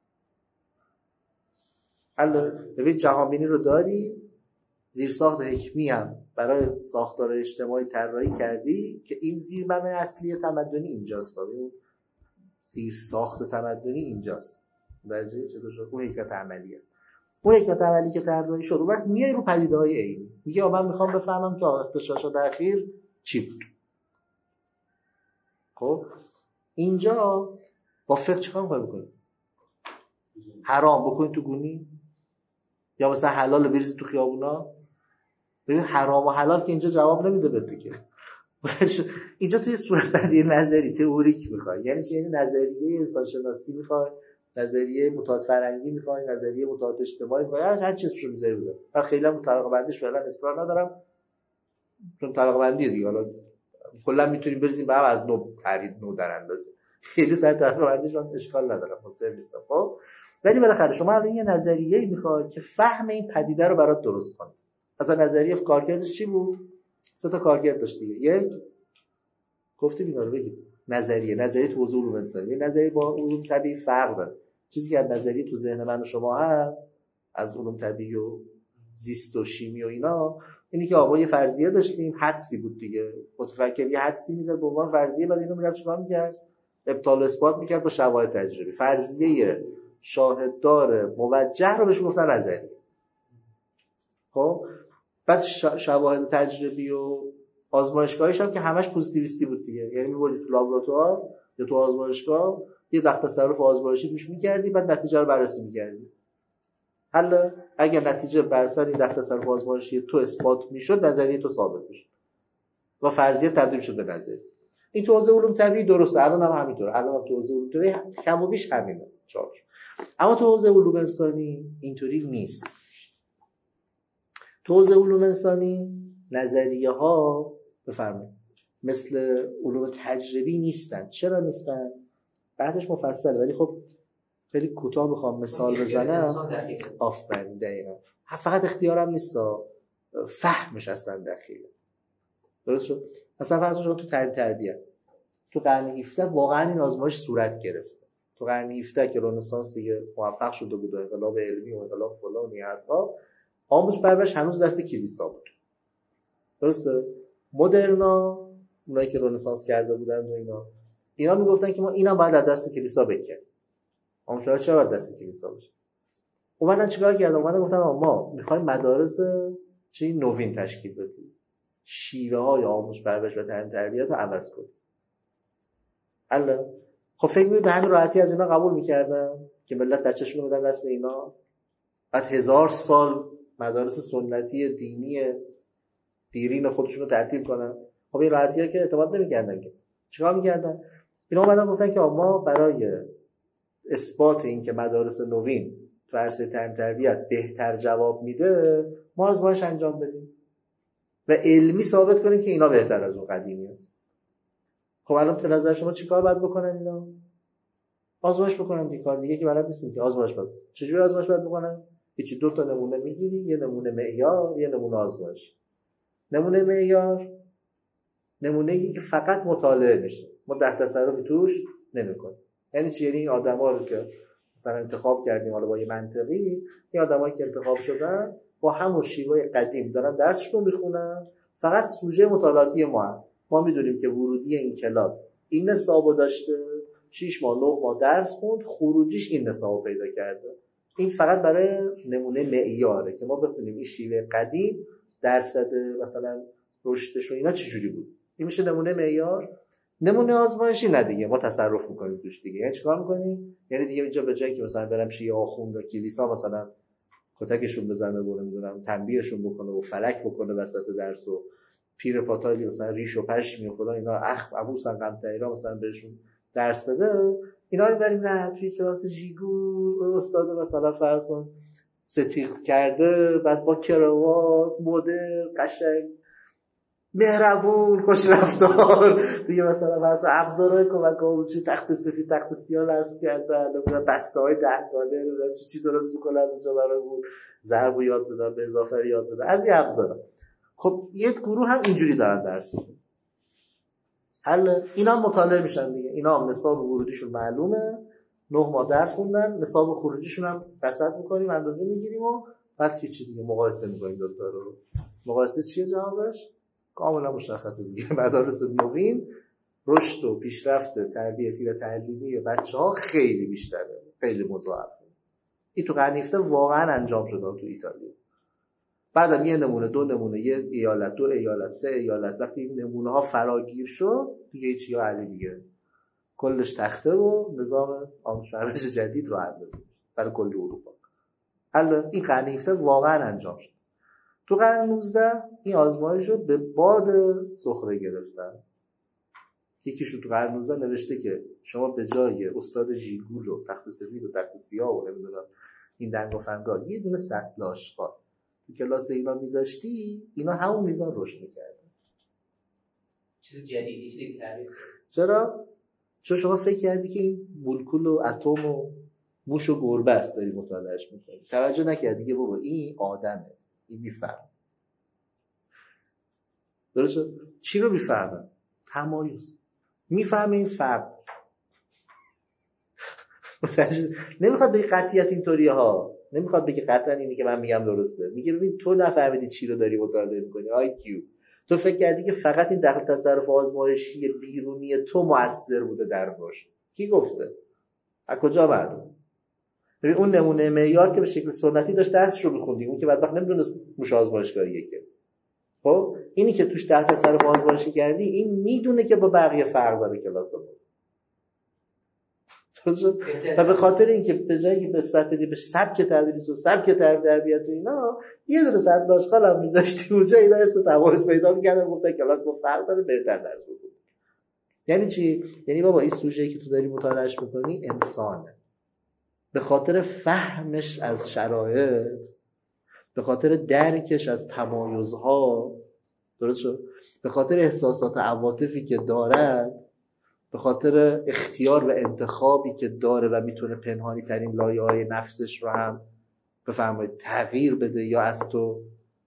حالا ببین جهان بینی رو داری، زیر ساخت حکمی هم برای ساختار اجتماعی طراحی کردی که این زیر بنای اصلی تمدنی اینجاست. اون زیر ساخت تمدنی اینجاست. درجه چطور شد؟ اون حکمت عملی است. اون حکمت عملی که طراحی شد، اون وقت میای رو پدیده‌های عینی. میگه من میخوام بفهمم که اغتشاشات اخیر چی بود. خب اینجا با فقه چیکار می‌خوای بکنی؟ حرام بکنی تو گونی؟ یا مثلا حلال بریزی تو خیابونا؟ ببین حرام و حلال که اینجا جواب نمیده بهت که. اینجا توی صورت بندی نظری تئوریک میخوای، یعنی چی؟ یعنی نظریه انسان شناسی میخوای، نظریه متعاد فرهنگی میخوای، نظریه متعاد اجتماعی میخوای، هر چیزشو میذاری بذار. من خیلی هم طبقه بندیش فعلا اصرار ندارم، چون طبقه بندی دیگه حالا کلا میتونیم بریزیم به هم از نو تعریف نو در اندازه خیلی سر دقیقاًش من اشکال ندارم، مصر نیستم. خب ولی بالاخره شما الان یه نظریه‌ای میخواد که فهم این پدیده رو برات درست کنه. اصلا نظریه کارکردش چی بود؟ سه تا کارکرد داشت دیگه. یک گفتیم اینا رو بگید. نظریه نظریه تو حوزه علوم انسانی، نظریه با علوم طبیعی فرق داره. چیزی که از نظریه تو ذهن من و شما هست از علوم طبیعی و زیست و شیمی و اینا، اینی که آقا یه فرضیه داشتیم، حدسی بود دیگه، متفکر یه حدسی میزد به عنوان فرضیه، بعد اینو میرفت چیکار میکرد؟ ابطال و اثبات میکرد با شواهد تجربی. فرضیه شاهددار موجه رو بهش گفتن نظریه. خب بعد شواهد تجربی و آزمایشگاهیش هم که همش پوزیتیویستی بود دیگه، یعنی می‌بردی تو لابراتوار یا تو آزمایشگاه یه تحت تصرف آزمایشی توش می‌کردی، بعد نتیجه رو بررسی می‌کردی. حالا اگر نتیجه بر اساس این تحت تصرف آزمایشی تو اثبات می‌شد، نظریه تو ثابت می‌شد و فرضیه تبدیل شد به نظریه. این تو حوزه علوم طبیعی درسته، الان هم همینطوره، الان هم تو حوزه علوم طبیعی کم و بیش همینه چارچ. اما تو حوزه علوم انسانی اینطوری نیست. تو حوزه علوم انسانی نظریه ها بفرمایید مثل علوم تجربی نیستن. چرا نیستن؟ بحثش مفصله ولی خب خیلی کوتاه بخوام مثال بزنم. آفرین دقیقاً. فقط اختیارم نیست، فهمش اصلا دقیقه. درست شد؟ مثلا فرض شما تو تعلیم تربیت تو قرن هفدهم واقعا این آزمایش صورت گرفت. تو قرن هفدهم که رنسانس دیگه موفق شده بود و انقلاب علمی و انقلاب فلان و این حرفا، آموزش پرورش هنوز دست کلیسا بود. درسته؟ مدرنا اونایی که رنسانس کرده بودن و اینا اینا میگفتن که ما اینا باید از دست کلیسا بکنیم. آموزش پرورش باید دست کلیسا باشه. اومدن چیکار کردن؟ اومدن گفتن ما میخوایم مدارس چی نوین تشکیل بدیم. شیوه های آموزش پرورش و تعلیم تربیت رو عوض کنیم. حالا خب فکر می‌کنید به همین راحتی از اینا قبول می‌کردن که ملت بچه‌شون رو بدن دست اینا؟ بعد هزار سال مدارس سنتی دینی دیرین خودشون رو تعطیل کنن؟ خب این راحتی‌ها که اعتماد نمی‌کردن که. چیکار می‌کردن؟ اینا اومدن گفتن که ما برای اثبات این که مدارس نوین تو عرصه تعلیم تربیت بهتر جواب میده، ما آزمایش انجام بدیم و علمی ثابت کنیم که اینا بهتر از اون قدیمیه. خب الان به نظر شما چیکار باید بکنن اینا؟ آزمایش بکنن دیگه، کار دیگه که بلد نیستیم که آزمایش بکنن. چجوری آزمایش باید بکنن؟ هیچ دو تا نمونه میگیری، یه نمونه معیار، یه نمونه آزمایش. نمونه معیار نمونه‌ای که فقط مطالعه میشه، ما تحت تصرفی توش نمی‌کنیم. یعنی چی؟ یعنی این آدما رو که مثلا انتخاب کردیم حالا با یه منطقی، این آدمایی که انتخاب شدن با همون شیوه قدیم دارن درسشون میخونن، فقط سوژه مطالعاتی ما هم. ما میدونیم که ورودی این کلاس این نصابو داشته، شش ماه نه ماه درس خوند، خروجیش این نصابو پیدا کرده. این فقط برای نمونه معیاره که ما بتونیم این شیوه قدیم درصد مثلا رشدش و اینا چجوری بود. این میشه نمونه معیار. نمونه آزمایشی نه دیگه، ما تصرف میکنیم توش دیگه. یعنی چیکار میکنیم؟ یعنی دیگه اینجا به جای که مثلا برم شیعه آخوند و کلیسا مثلا کتکشون بزنه و نمیدونم تنبیهشون بکنه و فلک بکنه وسط درس و پیر پاتالی مثلا ریش و پشمی و فلان اینا اخ ابوسن قمطریرا مثلا بهشون درس بده، اینا رو بریم نه توی کلاس جیگور استاد مثلا فرض کن ستیغ کرده، بعد با کراوات مدر قشنگ مهربون خوش رفتار دیگه مثلا فرض کن ابزارهای کمک آموزشی تخت سفید تخت سیاه نصب کردن، نمیدونم بسته‌های ده دانه نمیدونم چی چی درست می‌کنن اونجا برامون، ضرب یاد بدن به اضافه یاد بدن از این ابزارا. خب یه گروه هم اینجوری دارن درس می‌خونن. حالا اینا مطالعه میشن دیگه، اینا هم نصاب ورودیشون معلومه، نه ماه درس خوندن، نصاب خروجیشون هم رصد می‌کنیم، اندازه می‌گیریم و بعد چی چی دیگه مقایسه می‌کنیم دو تا رو. مقایسه چیه جوابش؟ کاملا مشخصه دیگه. مدارس نوین رشد و پیشرفت تربیتی و تعلیمی بچه‌ها خیلی بیشتره، خیلی مضاعفه. این تو قرن هفدهم واقعا انجام شده تو ایتالیا. بعدم یه نمونه، دو نمونه، یه ایالت، دو ایالت، سه ایالت، وقتی این نمونه ها فراگیر شد دیگه چیا علی دیگه کلش تخته و نظام آموزش پرورش جدید رو اندازه برای کل اروپا. حالا این قرن هفدهم واقعا انجام شد. تو قرن نوزدهم این آزمایش رو به باد سخره گرفتن. یکیشون تو قرن نوزدهم نوشته که شما به جای استاد ژیگول و تخت سفید و تخت سیاه و نمیدونم این دنگ و فنگال یه دونه سطل آشغال تو کلاس اینا میذاشتی، اینا همون میزان رشد میکردن. چیز جدیدی چیزی تعریف. چرا؟ چون شما فکر کردی که این مولکول و اتم و موش و گربه است داری مطالعهش میکنی، توجه نکردی که بابا این آدمه، این میفهم. درسته؟ چی رو میفهمه؟ تمایز. میفهمه این فرق. نمیخواد بگی قطعیت اینطوریه ها، نمیخواد بگی قطعا اینی که من میگم درسته. میگه ببین تو نفهمیدی چی رو داری مطالعه میکنی. آی کیو تو فکر کردی که فقط این داخل تصرف آزمایشی بیرونی تو مؤثر بوده در رشد. کی گفته؟ از کجا معلوم؟ ببین اون نمونه معیار که به شکل سنتی داشت درسش رو می‌خوندیم، اون که بعد وقت نمیدونست موش آزمایشگاهیه که. خب اینی که توش تحت تصرف آزمایشی کردی، این میدونه که با بقیه فرق داره کلاسا. و به خاطر اینکه به جایی که نسبت بدی به سبک تدریس و سبک تربیت و اینا، یه دونه صد داشقال هم می‌ذاشتی اونجا، اینا حس تمایز پیدا می‌کردن، گفتن کلاس با فرق داره، بهتر درس بخون. یعنی چی؟ یعنی بابا این سوژه‌ای که تو داری مطالعهش می‌کنی انسانه. به خاطر فهمش از شرایط، به خاطر درکش از تمایزها، درست شد؟ به خاطر احساسات و عواطفی که داره، به خاطر اختیار و انتخابی که داره و میتونه پنهانی ترین لایه‌های نفسش رو هم بفرمایید تغییر بده یا از تو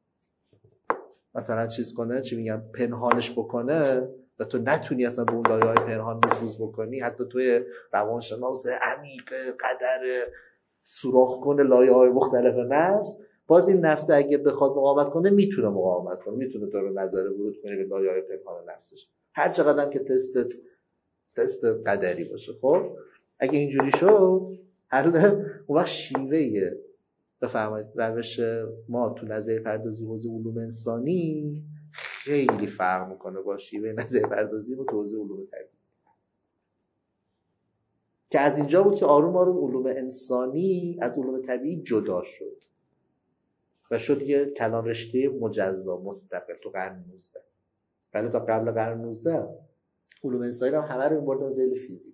مثلا چیز کنه، چی میگم، پنهانش بکنه و تو نتونی اصلا به اون لایه‌های پنهان نفوذ بکنی. حتی توی روانشناس عمیق قدر سوراخ کنه لایه‌های مختلف نفس، باز این نفس اگه بخواد مقاومت کنه میتونه مقاومت کنه، میتونه تو رو نظر ورود کنه به لایه‌های پنهان نفسش، هر چقدر هم که تستت تست قدری باشه. خب اگه اینجوری شد حالا اون وقت شیوه بفرمایید روش ما تو نظریه پردازی حوزه علوم انسانی خیلی فرق میکنه با شیوه نظریه پردازی و حوزه علوم طبیعی، که از اینجا بود که آروم آروم علوم انسانی از علوم طبیعی جدا شد و شد یه کلان رشته مجزا مستقل تو قرن نوزده. ولی تا قبل قرن نوزده علوم انسانی هم همه رو می‌بردن ذیل فیزیک،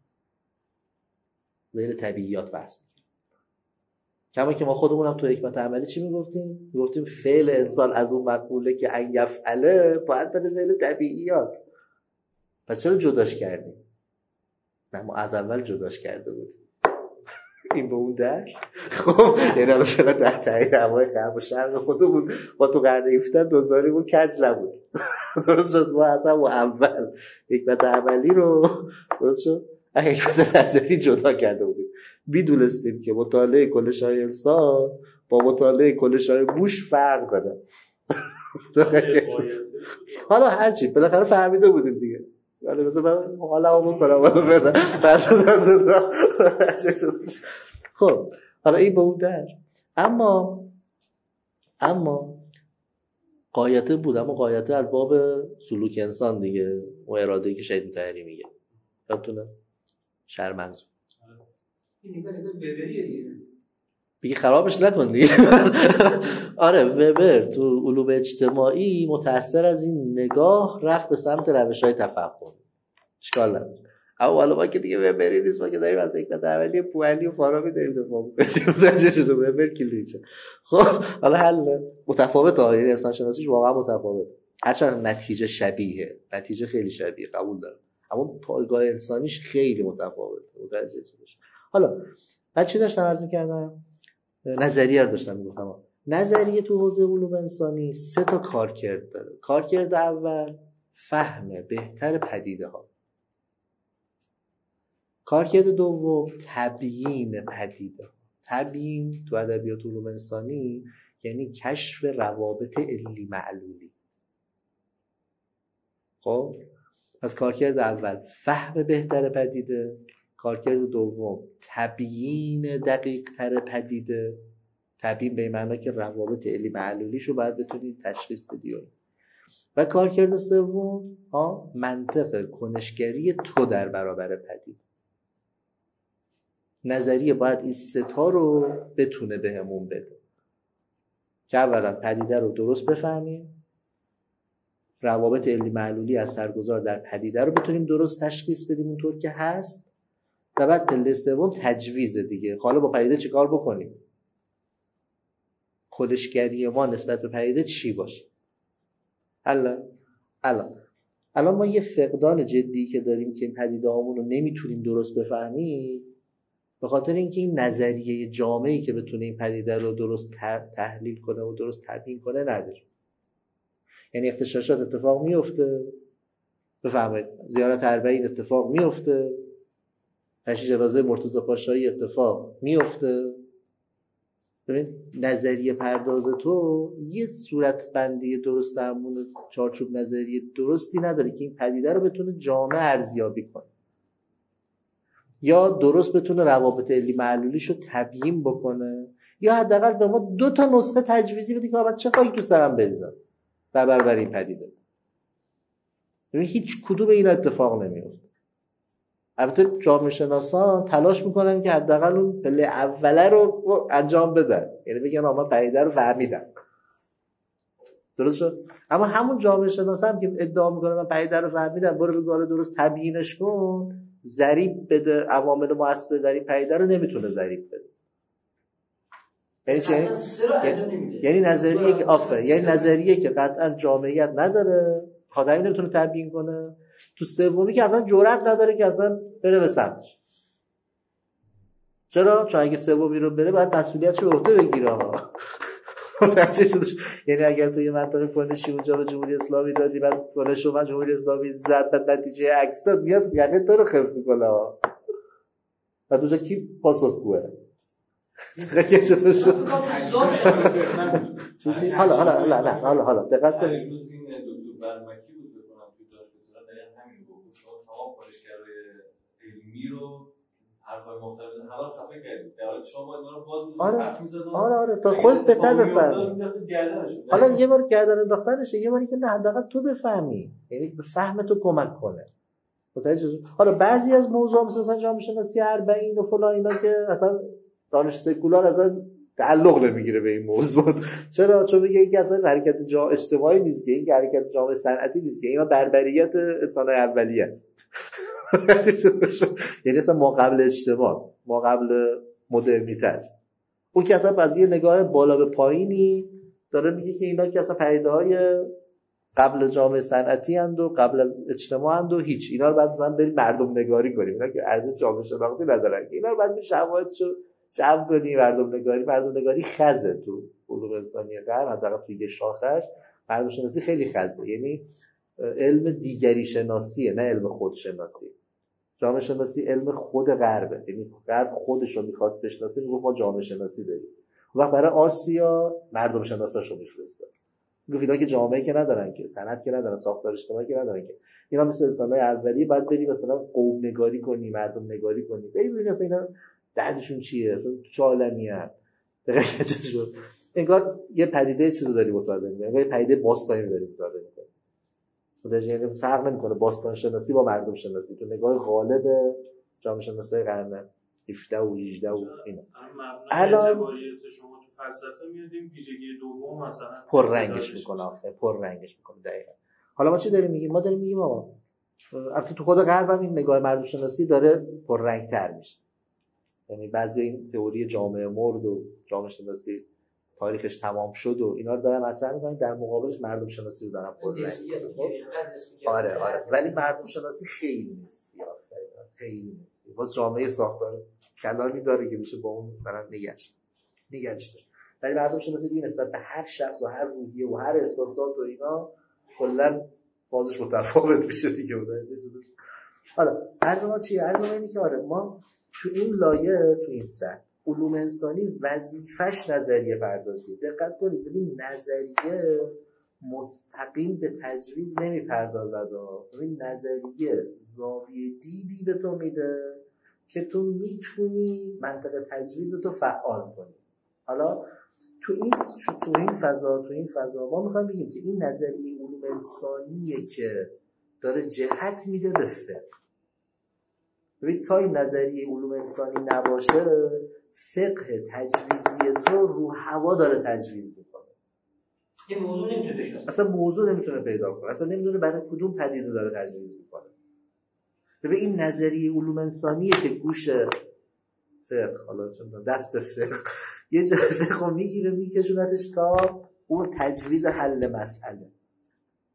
ذیل طبیعیات بحث می‌کردن. کما که ما خودمون هم تو حکمت عملی چی میگفتیم؟ میگفتیم فعل انسان از اون مقوله که ان یفعله باید بده ذیل طبیعیات. پس چرا جداش کردیم؟ نه ما از اول جداش کرده بودیم. این به اون در خب یعنی الان فعلا در تایید هوای غرب و شرق خودمون با تو قرن هفدهم دوزاریمون کج نبود. درست شد؟ ما اصلا و اول حکمت عملی رو درست شد حکمت نظری جدا کرده بودیم. میدونستیم که مطالعه کلش‌های انسان با مطالعه کلش‌های موش فرق داره. حالا هرچی بالاخره فهمیده بودیم دیگه. ولی مثلا من حالا اون کنم ولی بدم خب حالا این به اون در. اما اما قایته بود، اما قایته از باب سلوک انسان دیگه، و اراده‌ای که شهید مطهری میگه یادتونه شهر منظور این نگاه نگاه وبریه دیگه، بگی خرابش نکن دیگه. آره وبر تو علوم اجتماعی متأثر از این نگاه رفت به سمت روش‌های تفکر، اشکال نداره. اما حالا ما که دیگه وبری نیست، ما که داریم از حکمت عملی پوئلی و فارابی داریم دفاع می‌کنیم. چه شده وبر کلیچه. خب حالا حل متفاوته، یعنی انسان شناسیش واقعا متفاوته، هرچند نتیجه شبیه، نتیجه خیلی شبیه قبول دارم، اما پایگاه انسانیش خیلی متفاوته. متوجه شدید؟ حالا بعد چی داشتم عرض می‌کردم؟ نظریه رو داشتم میگفتم. نظریه تو حوزه علوم انسانی سه تا کارکرد داره. کارکرد اول فهم بهتر پدیده ها، کارکرد دوم تبیین پدیده ها. تبیین تو ادبیات علوم انسانی یعنی کشف روابط علی معلولی. خب پس کارکرد اول فهم بهتر پدیده، کارکرد دوم تبیین دقیق تر پدیده. تبیین به معنی که روابط علی معلولیش رو باید بتونید تشخیص بدی. و کارکرد سوم ها منطق کنشگری تو در برابر پدیده. نظریه باید این سه تا رو بتونه بهمون بده که اولا پدیده رو درست بفهمیم، روابط علی معلولی از سرگذار در پدیده رو بتونیم درست تشخیص بدیم اونطور که هست، و بعد پله سوم تجویز دیگه. حالا با پدیده چی کار بکنیم؟ کنشگری ما نسبت به پدیده چی باشه؟ حالا الان الان ما یه فقدان جدی که داریم که این پدیده‌هامون رو نمیتونیم درست بفهمیم، به خاطر اینکه این نظریه جامعی که بتونه این پدیده رو درست تحلیل کنه و درست تبیین کنه نداره. یعنی اغتشاشات اتفاق میفته، بفهمید زیارت اربعین اتفاق میفته، تشییع جنازه مرتضی پاشایی اتفاق میفته. ببین نظریه پرداز تو یه صورت بندی درست درمون چارچوب نظریه درستی نداره که این پدیده رو بتونه جامع ارزیابی کنه یا درست بتونه روابط علی معلولیش رو تبیین بکنه یا حداقل به ما دو تا نسخه تجویزی بده که آقا چه خواهی تو سرم بریزم در برابر این پدیده. ببین هیچ کدوم این اتفاق نمیفته. البته جامعه شناسان تلاش میکنن که حداقل اون پله اوله رو انجام بدن، یعنی بگن آقا من پدیده رو فهمیدم، درست شد. اما همون جامعه شناس هم که ادعا میکنه من پدیده رو فهمیدم برو بگو حالا درست تبیینش کن، ضریب بده عوامل مؤثر در این پدیده رو نمیتونه ضریب بده. یعنی چی؟ یعنی نظریه که آفر یعنی نظریه که قطعا جامعیت نداره، خاطر نمیتونه تبیین کنه. تو سومی که اصلا جرئت نداره که اصلا بره به سمتش. چرا؟ چون اگه سومی رو بره باید مسئولیتش رو به عهده بگیره ها. یعنی اگر تو یه منطقه پولشی اونجا به جمهوری اسلامی دادی بعد پولش من جمهوری اسلامی زد بعد نتیجه عکس داد میاد یعنی تو رو خف میکنه ها. بعد اونجا کی پاسخگوه؟ خیلی چطور شد؟ حالا حالا حالا نه حالا حالا دقت کنید. علمی رو حرفای مختلف همه رو خفه کردید. در حالی شما باید اینا رو باز می‌ذارید آره. حرف می‌زدن. آره آره تا خودت بهتر بفهمی. حالا یه بار گردن انداختنشه، یه باری که نه حداقل تو بفهمی، یعنی به فهم تو کمک کنه. متوجه شدی؟ حالا بعضی از موضوعا مثلا جامعه شناسی اربعین و فلان اینا که اصلا دانش سکولار اصلا تعلق نمیگیره به این موضوع. چرا؟ چون میگه این اصلا حرکت جا اجتماعی نیست که، این حرکت جامعه صنعتی نیست که، اینا بربریت انسان‌های اولیه است. یعنی اصلا ما قبل اجتماع است، ما قبل مدرنیته است. اون که اصلا از یه نگاه بالا به پایینی داره میگه که اینا که اصلا پدیده‌های قبل جامعه صنعتی اند و قبل از اجتماع اند و هیچ، اینا رو بعد مثلا بریم مردم نگاری کنیم، اینا که ارزش جامعه شناختی ندارن که، اینا رو بعد بریم شواهدشو جمع کنیم مردم نگاری. مردم نگاری خزه تو علوم انسانی غرب، حداقل توی یه شاخش مردم شناسی خیلی خزه، یعنی علم دیگری شناسیه نه علم خودشناسی. جامعه شناسی علم خود غربه، یعنی غرب خودش رو می‌خواست بشناسه، میگفت ما جامعه شناسی داریم. و برای آسیا مردم شناساشو می‌فرستاد. میگفت اینا که جامعه که ندارن که، صنعت که ندارن، ساختار اجتماعی که ندارن که، اینا مثل انسان‌های اولیه بعد بریم مثلا قوم نگاری کنی، مردم نگاری کنی، بریم ببینیم مثلا اینا دردشون چیه، اصلا چه عالمیه. دقیقاً چه شد. انگار یه پدیده چیزو داری مطالعه می‌کنی، انگار یه پدیده باستانی داری مطالعه می‌کنی. متوجه فرق نمی‌کنه باستان شناسی با مردم شناسی تو نگاه غالب جامعه شناسی قرن هفده و هجده و اینا. الان اعتباریت شما تو فلسفه میادیم ویژگی دوم مثلا پر رنگش میکنه، آفه پر رنگش میکنه. دقیقاً. حالا ما چی داریم میگیم؟ ما داریم میگیم آقا البته تو خود غرب هم این نگاه مردم شناسی داره پر رنگ‌تر میشه. یعنی بعضی این تئوری جامعه مرد و جامعه شناسی تاریخش تمام شد و اینا رو دارن مطرح می‌کنن، در مقابلش مردم شناسی رو دارن پر رنگ. آره آره ولی مردم شناسی خیلی نیست، خیلی نیست. باز جامعه ساختار کلامی داره که میشه با اون مثلا نگشت نگشت ولی مردم شناسی دیگه نسبت به هر شخص و هر روحیه و هر احساسات و اینا کلا فازش متفاوت میشه دیگه. متوجه شدید؟ حالا عرض ما چیه؟ عرض ما اینه که آره ما تو این لایه تو این سطح علوم انسانی وظیفش نظریه پردازی. دقت کنید ببین نظریه مستقیم به تجویز نمیپردازد. ببین نظریه زاویه دیدی به تو میده که تو میتونی منطق تجویز تو فعال کنی. حالا تو این تو این فضا تو این فضا ما میخوایم بگیم که این نظریه علوم انسانیه که داره جهت میده به فقه. ببین تا این نظریه علوم انسانی نباشه فقه تجویزی تو رو هوا داره تجویز میکنه. یه موضوع نمیتونه بشه، اصلا موضوع نمیتونه پیدا کنه، اصلا نمیدونه برای کدوم پدیده داره تجویز میکنه. ببین این نظریه علوم انسانیه که گوش فقه حالا چون دست فقه یه جای فقه میگیره میکشونتش تا اون تجویز حل مسئله.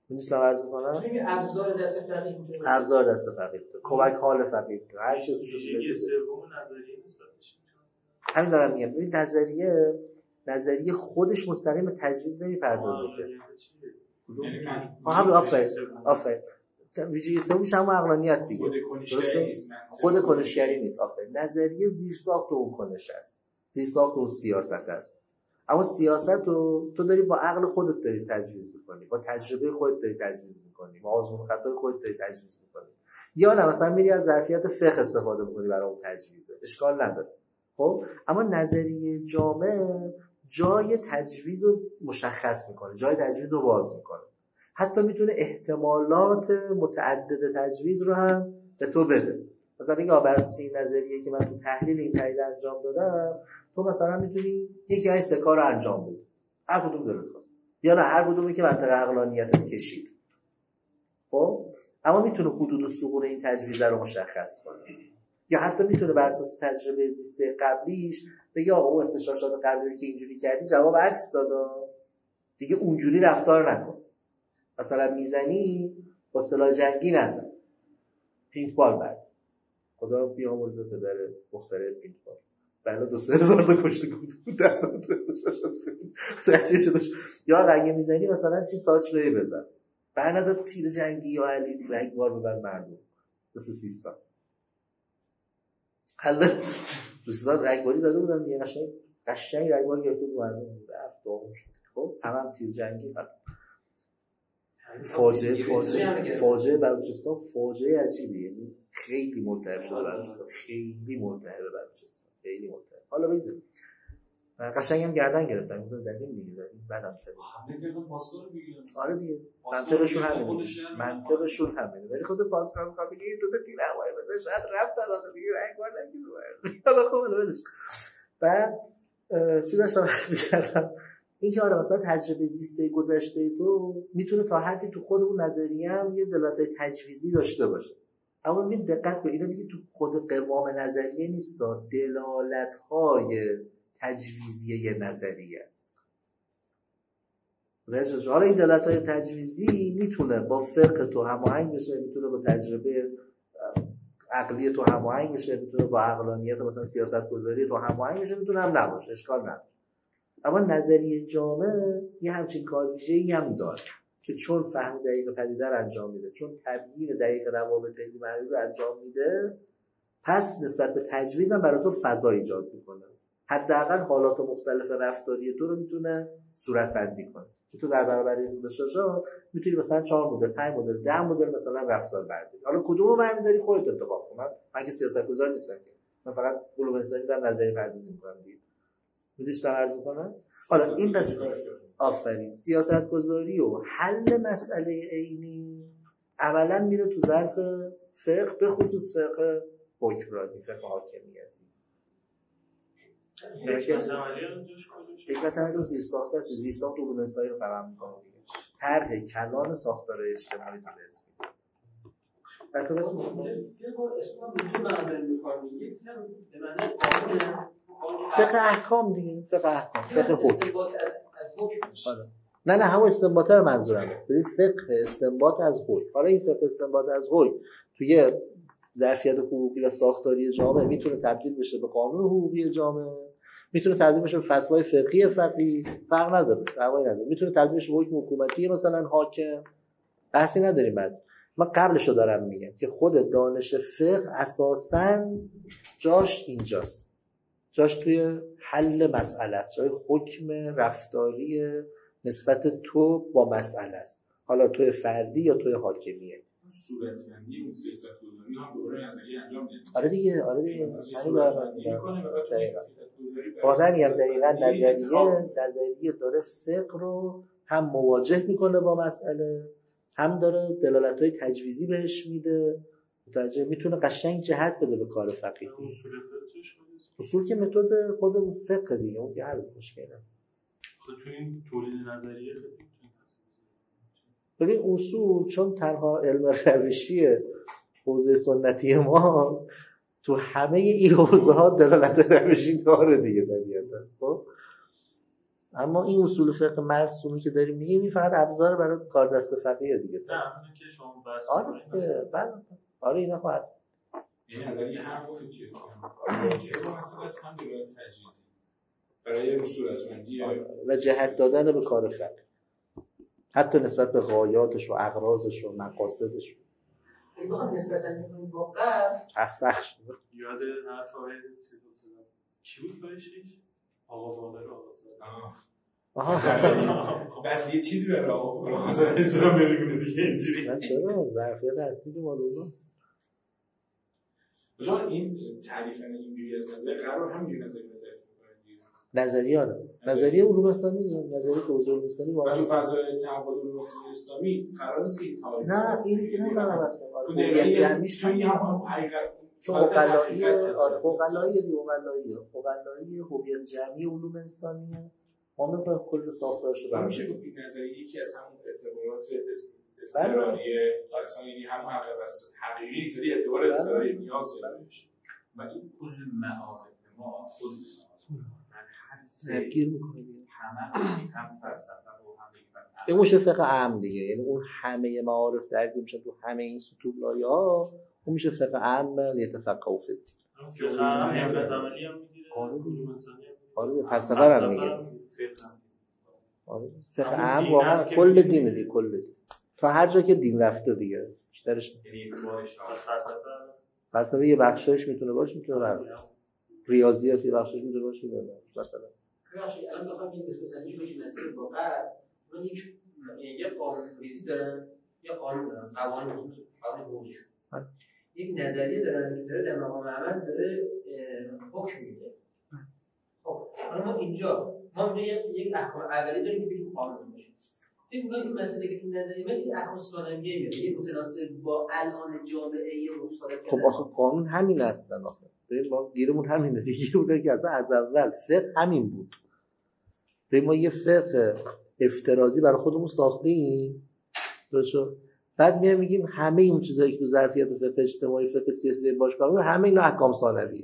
می‌دونم عرض می‌کنم این ابزار دست فقیه میتونه ابزار دست فقیه کمک حال فقیه هر چیزی شده یه سوم نظریه نسبتش همین دارم میگم. ببین نظریه نظریه خودش مستقیم به تجویز نمیپردازه که ها همین آفرین آفرین ویژگی سومش هم عقلانیت دیگه خود کنشگری نیست خود کنشگری نیست آفرین نظریه زیرساخت اون کنش است زیرساخت اون سیاست است اما سیاست رو تو داری با عقل خودت داری تجویز میکنی با تجربه خودت داری تجویز میکنی با آزمون خطای خودت داری تجویز میکنی یا نه مثلا میری از ظرفیت فقه استفاده میکنی برای اون تجویزه اشکال نداره خب اما نظریه جامع جای تجویز رو مشخص میکنه جای تجویز رو باز میکنه حتی میتونه احتمالات متعدد تجویز رو هم به تو بده مثلا میگه بررسی نظریه که من تو تحلیل این پدیده انجام دادم تو مثلا میتونی یکی از سه کار رو انجام بدی هر کدوم دلت خواست یا نه هر کدومی که منطق عقلانیتت کشید خب اما میتونه حدود و ثغور این تجویز رو مشخص کنه یا حتی میتونه بر اساس تجربه زیسته قبلیش بگه آقا اون اختشاشات قبلی که اینجوری کردی جواب عکس دادا دیگه اونجوری رفتار نکن مثلا میزنی با سلاح جنگی نزن پینگ بال برد خدا بیامرزه پدر مخترع پینگ بال بله دو سه هزار تا کشته بود دستم تو اختشاشات شد یا اگه میزنی مثلا چی ساچ روی بزن بر ندار تیر جنگی یا علی رنگ بار ببر مردم مثل سیستان حالا دوستان رگباری زده بودن یه قشنگ قشنگ رگبار گرفته بود مردم رفت داغون شد خب همم تیر جنگی فقط فاجعه فاجعه فاجعه بلوچستان فاجعه عجیبیه یعنی خیلی ملتهب شده بلوچستان خیلی ملتهب بلوچستان خیلی ملتهب حالا بگذاریم قشنگ هم گردن گرفتن گفتن زدیم دیگه زدیم بعدم زدیم حمله کردن پاسکال رو میگیرن آره دیگه منطقشون همینه منطقشون همینه ولی خود پاسکال میگه میگه دو تا تیر هوایی مثلا شاید رفتن آخه دیگه رنگوار نگیره حالا خب ولش بعد چی داشتم عرض می‌کردم این که آره مثلا تجربه زیسته گذشته تو میتونه تا حدی تو خود اون نظریه هم یه دلالت تجویزی داشته باشه اما ببین دقت کن اینا دیگه تو خود قوام نظریه نیست دلالت‌های تجویزی نظریه است حالا این دلالت‌های تجویزی میتونه با فقه تو هماهنگ بشه میتونه با تجربه عقلی تو هماهنگ بشه میتونه با عقلانیت مثلا سیاست‌گذاری تو هماهنگ بشه میتونه هم نباشه اشکال نداره اما نظریه جامع یه همچین کار ویژه‌ای هم داره که چون فهم دقیق پدیده رو انجام میده چون تبیین دقیق روابط علمی رو انجام میده پس نسبت به تجویز هم برای تو فضا ایجاد میکنه حداقل حالات مختلف رفتاری تو رو میتونه صورت بندی کنه که تو در برابر این مدل‌ها میتونی مثلا چهار مدل پنج مدل ده مدل مثلا رفتار برداری حالا کدومو برمی‌داری خودت انتخاب کن من من که سیاست‌گذار نیستم که من فقط علوم انسانی در نظریه پردازی می‌کنم دیگه میدونیش تا عرض می‌کنم حالا این قسمت آفرین سیاست‌گذاری و حل مسئله عینی عملاً میره تو ظرف فقه به خصوص فقه حکمرانی فقه حاکمیتی حکمت عملی رو زیر ساخته است زیر ساخت علوم انسانی رو فراهم می‌کنه طرح کلان ساختار اجتماعی تو بهت فقه احکام دیگه فقه احکام فقه حکم نه نه همون استنباطه رو منظورمه ببین فقه استنباط از حکم حالا این فقه استنباط از حکم توی ظرفیت حقوقی و ساختاری جامعه میتونه تبدیل بشه به قانون حقوقی جامعه میتونه تبدیل بشه به فتوای فقهی فقیه فرق نداره دعوایی نداره میتونه تبدیل بشه به حکم حکومتی مثلا حاکم بحثی نداریم بعد من قبلشو دارم میگم که خود دانش فقه اساساً جاش اینجاست جاش توی حل مسئله است جای حکم رفتاری نسبت تو با مسئله است حالا توی فردی یا توی حاکمیت صورتبندی اون سیاست‌گذاری هم دوره نظریه انجام میده آره دیگه آره دیگه همین داره میکنه و بعد سیاست‌گذاری بازن میگم دقیقاً نظریه نظریه داره فقه رو هم مواجه میکنه با مسئله هم داره دلالت‌های تجویزی بهش میده متوجه میتونه قشنگ جهت بده به کار فقیهی اصول که متد خود فقه دیگه اون که حل مشکله خب تو این تولید نظریه خیلی ببین اصول چون تنها علم روشی حوزه سنتی ماست تو همه این حوزه ها دلالت روشی داره دیگه طبیعتا خب اما این اصول فقه مرسومی که داریم میگیم این فقط ابزار برای کار دست فقیه دیگه. نه همون که شما بحث آره بعد آره اینا خواهد این نظریه هم گفت که واجبه با مثلا از هم دیگه تجهیزی برای صورتمندی و جهت دادن به کار فقه، حتی نسبت به غایاتش و اغراضش و مقاصدش. این بخوام نسبت کنیم با قبل اخسخ شد یاد حرف های چیز افتادم. کی بود بایشش؟ آقا باقر و آقا صادق. آها بس یه چیزی برای آقا صادق اسلام نمی‌بینه دیگه اینجوری. نه چرا ظرفیت اصلی که مال اوناست. بجا این تعریف اینجوری از نظر قرار همینجوری نظر نظر نظریه آره نظریه علوم اسلامی نظریه توزیع علوم اسلامی و تو فضای تعامل علوم اسلامی قرار است که این تعریف نه این که نه برابر تو نگاه جمعیش چون هم حقیقت چون اقلایی آره اقلایی دی اقلایی اقلایی هویت جمعی علوم انسانیه ما می‌خوایم کل ساختارش رو میشه گفت این نظریه یکی از همون اعتبارات استراریه اصلا یعنی همون حقیقی نیست ولی اعتبار استراری نیاز داره و این کل معارف ما خود نگیر میکنیم همه هم فلسفه و هم حکمت این میشه فقه عام دیگه، یعنی اون همه معارف درگیر میشن تو همه این سطوح لایه ها، اون میشه فقه عام لیتفقهوا فی الدین. فقه عام حکمت عملی هم میگیره علوم انسانی آره فلسفه هم میگیره آره فقه عام واقعا کل دینه دیگه، کل دین تا هر جا که دین رفته دیگه بیشترش یعنی اعتبارش فلسفه فلسفه یه بخشش میتونه باشه، میتونه باشه ریاضیات یه بخشش میتونه باشه مثلا ببخشید الان بخوام این اسپسیالیش بشه مثلا با قرار من یک یه قانون ریزی دارن یا قانون دارن قوانین قانون حقوقی یک نظریه دارن که در مقام عمل داره حکم میده. خب حالا ما اینجا ما یک احکام اولی داریم که بگیم قانون باشه. فکر می‌کنم این مسئله که تو نظریه من این احکام ثانویه میاد یه متناسب با الان جامعه مصالحه. خب آخه قانون همین هستن آخه ببین ما گیرمون همینه دیگه، بوده که اصلا از اول فقه همین بود. ببین ما یه فقه افتراضی برای خودمون ساختیم درسته، بعد میایم میگیم همه اون چیزایی که تو ظرفیت فقه اجتماعی فقه سیاسی باش کار همه اینا احکام ثانویه.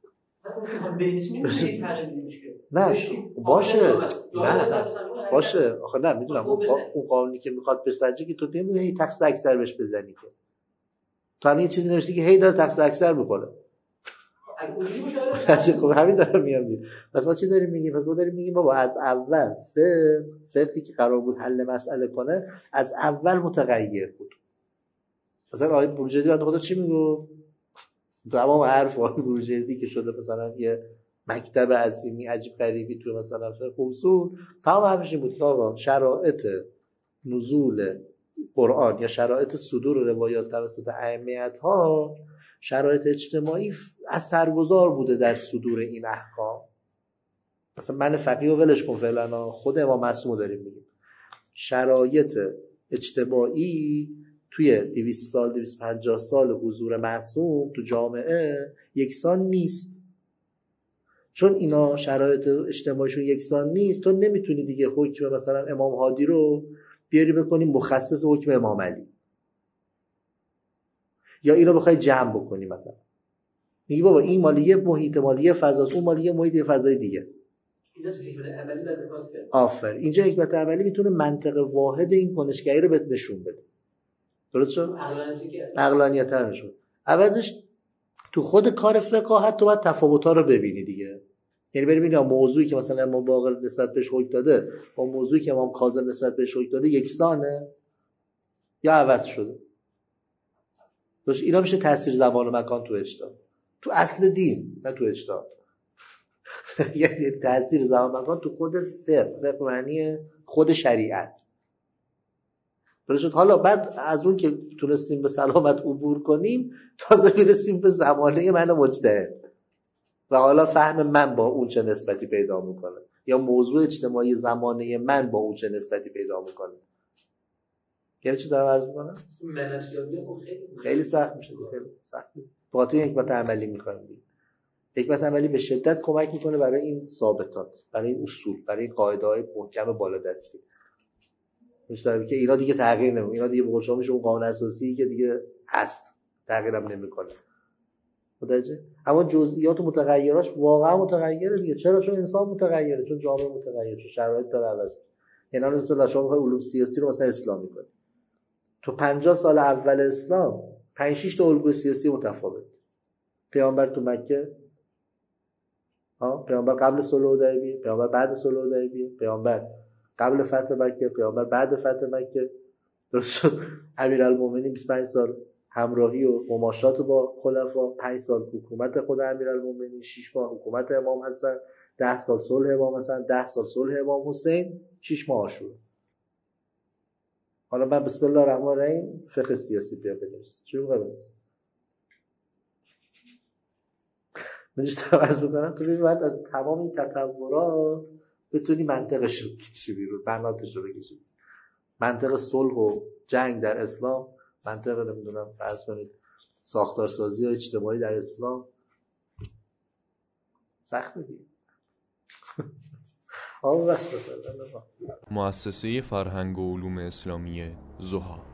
نه باشه نه باشه آخه نه میدونم اون قانونی که میخواد بسنجه که تو نمیگه هی تقصیر اکثر بهش بزنی که تو الان یه چیزی نوشتی که هی داره تقصیر اکثر میکنه. خب همین دارم میام دیگه. پس ما چی داریم میگیم؟ پس ما داریم میگیم بابا از اول فقه فقهی که قرار بود حل مسئله کنه از اول متغیر بود. مثلا آقای بروجردی بعد خدا چی میگفت؟ تمام حرف آقای بروجردی که شده مثلا یه مکتب عظیمی عجیب غریبی تو مثلا فقه اصول تمام حرفش این بود که آقا شرایط نزول قرآن یا شرایط صدور روایات توسط ائمه‌ها شرایط اجتماعی اثرگذار بوده در صدور این احکام. مثلا من فقیه و ولش کن فعلا خود امام معصوم داریم میگیم شرایط اجتماعی توی دویست سال دویست و پنجاه سال حضور معصوم تو جامعه یکسان نیست. چون اینا شرایط اجتماعیشون یکسان نیست تو نمیتونی دیگه حکم مثلا امام هادی رو بیاری بکنی مخصص حکم امام علی یا اینو بخوای جمع بکنی. مثلا میگی بابا این مالی یه محیط مالی یه فضاست اون مالی یه محیط یه فضای دیگه است. آفر اینجا حکمت عملی میتونه منطق واحد این کنشگری رو بهت نشون بده. درست شد؟ عقلانیت تر نشون. عوضش تو خود کار فقه حتی باید تفاوت‌ها رو ببینی دیگه. یعنی بریم ببینیم موضوعی که مثلا امام باقر نسبت بهش حکم داده با موضوعی که امام کاظم نسبت بهش حکم داده یکسانه یا عوض شده. درست اینا میشه تاثیر زمان و مکان تو اجتماع. تو اصل دین نه تو اجتماع. یعنی تاثیر زمان و مکان تو خود فقه، فقه معنی خود شریعت. درست حالا بعد از اون که تونستیم به سلامت عبور کنیم تازه میرسیم به زمانه من مجتهد و حالا فهم من با اون چه نسبتی پیدا میکنه یا موضوع اجتماعی زمانه من با اون چه نسبتی پیدا میکنه. یعنی چی دارم عرض میکنم؟ خیلی سخت میشه، خیلی سخت. باطن حکمت عملی میکنیم. حکمت عملی به شدت کمک میکنه برای این ثابتات، برای این اصول، برای این قاعده‌های محکم بالادستی. میشه که اینا دیگه تغییر نمیکنه. اینا دیگه به قول شما میشه اون قانون اساسی که دیگه هست تغییرم نمیکنه. متوجه؟ اما جزئیات و متغیراش واقعا متغیره دیگه. چرا؟ چون انسان متغیره، چون جامعه متغیره، چون شرایط داره عوض میشه. اینا رو مثلا شما بخواید علوم سیاسی رو مثلا اسلامی کنید، تو پنجاه سال اول اسلام پنج شش تا الگوی سیاسی متفاوت. پیامبر تو مکه، ها، پیامبر قبل صلح حدیبیه، پیامبر بعد صلح حدیبیه، پیامبر قبل فتح مکه، پیامبر بعد فتح مکه. درست شد؟ امیرالمومنین بیست و پنج سال همراهی و مماشات با خلفا، پنج سال حکومت خود امیرالمومنین، شش ماه حکومت امام حسن، ده سال صلح امام حسن، ده سال صلح امام حسین، شش ماه عاشورا. حالا من بسم الله الرحمن الرحیم فقه سیاسی بیا بدرس. چی می‌خوام؟ منش توضیح می‌کنم که بعد از تمام این تطورات بتونی منطقش رو بکشی بیرون، بناتش رو بکشی. منطق صلح و جنگ در اسلام، منطق نمیدونم فرض کنید ساختارسازی و اجتماعی در اسلام سخته دیگه. آه بس مثلا مؤسسه فرهنگ و علوم اسلامی ضحی.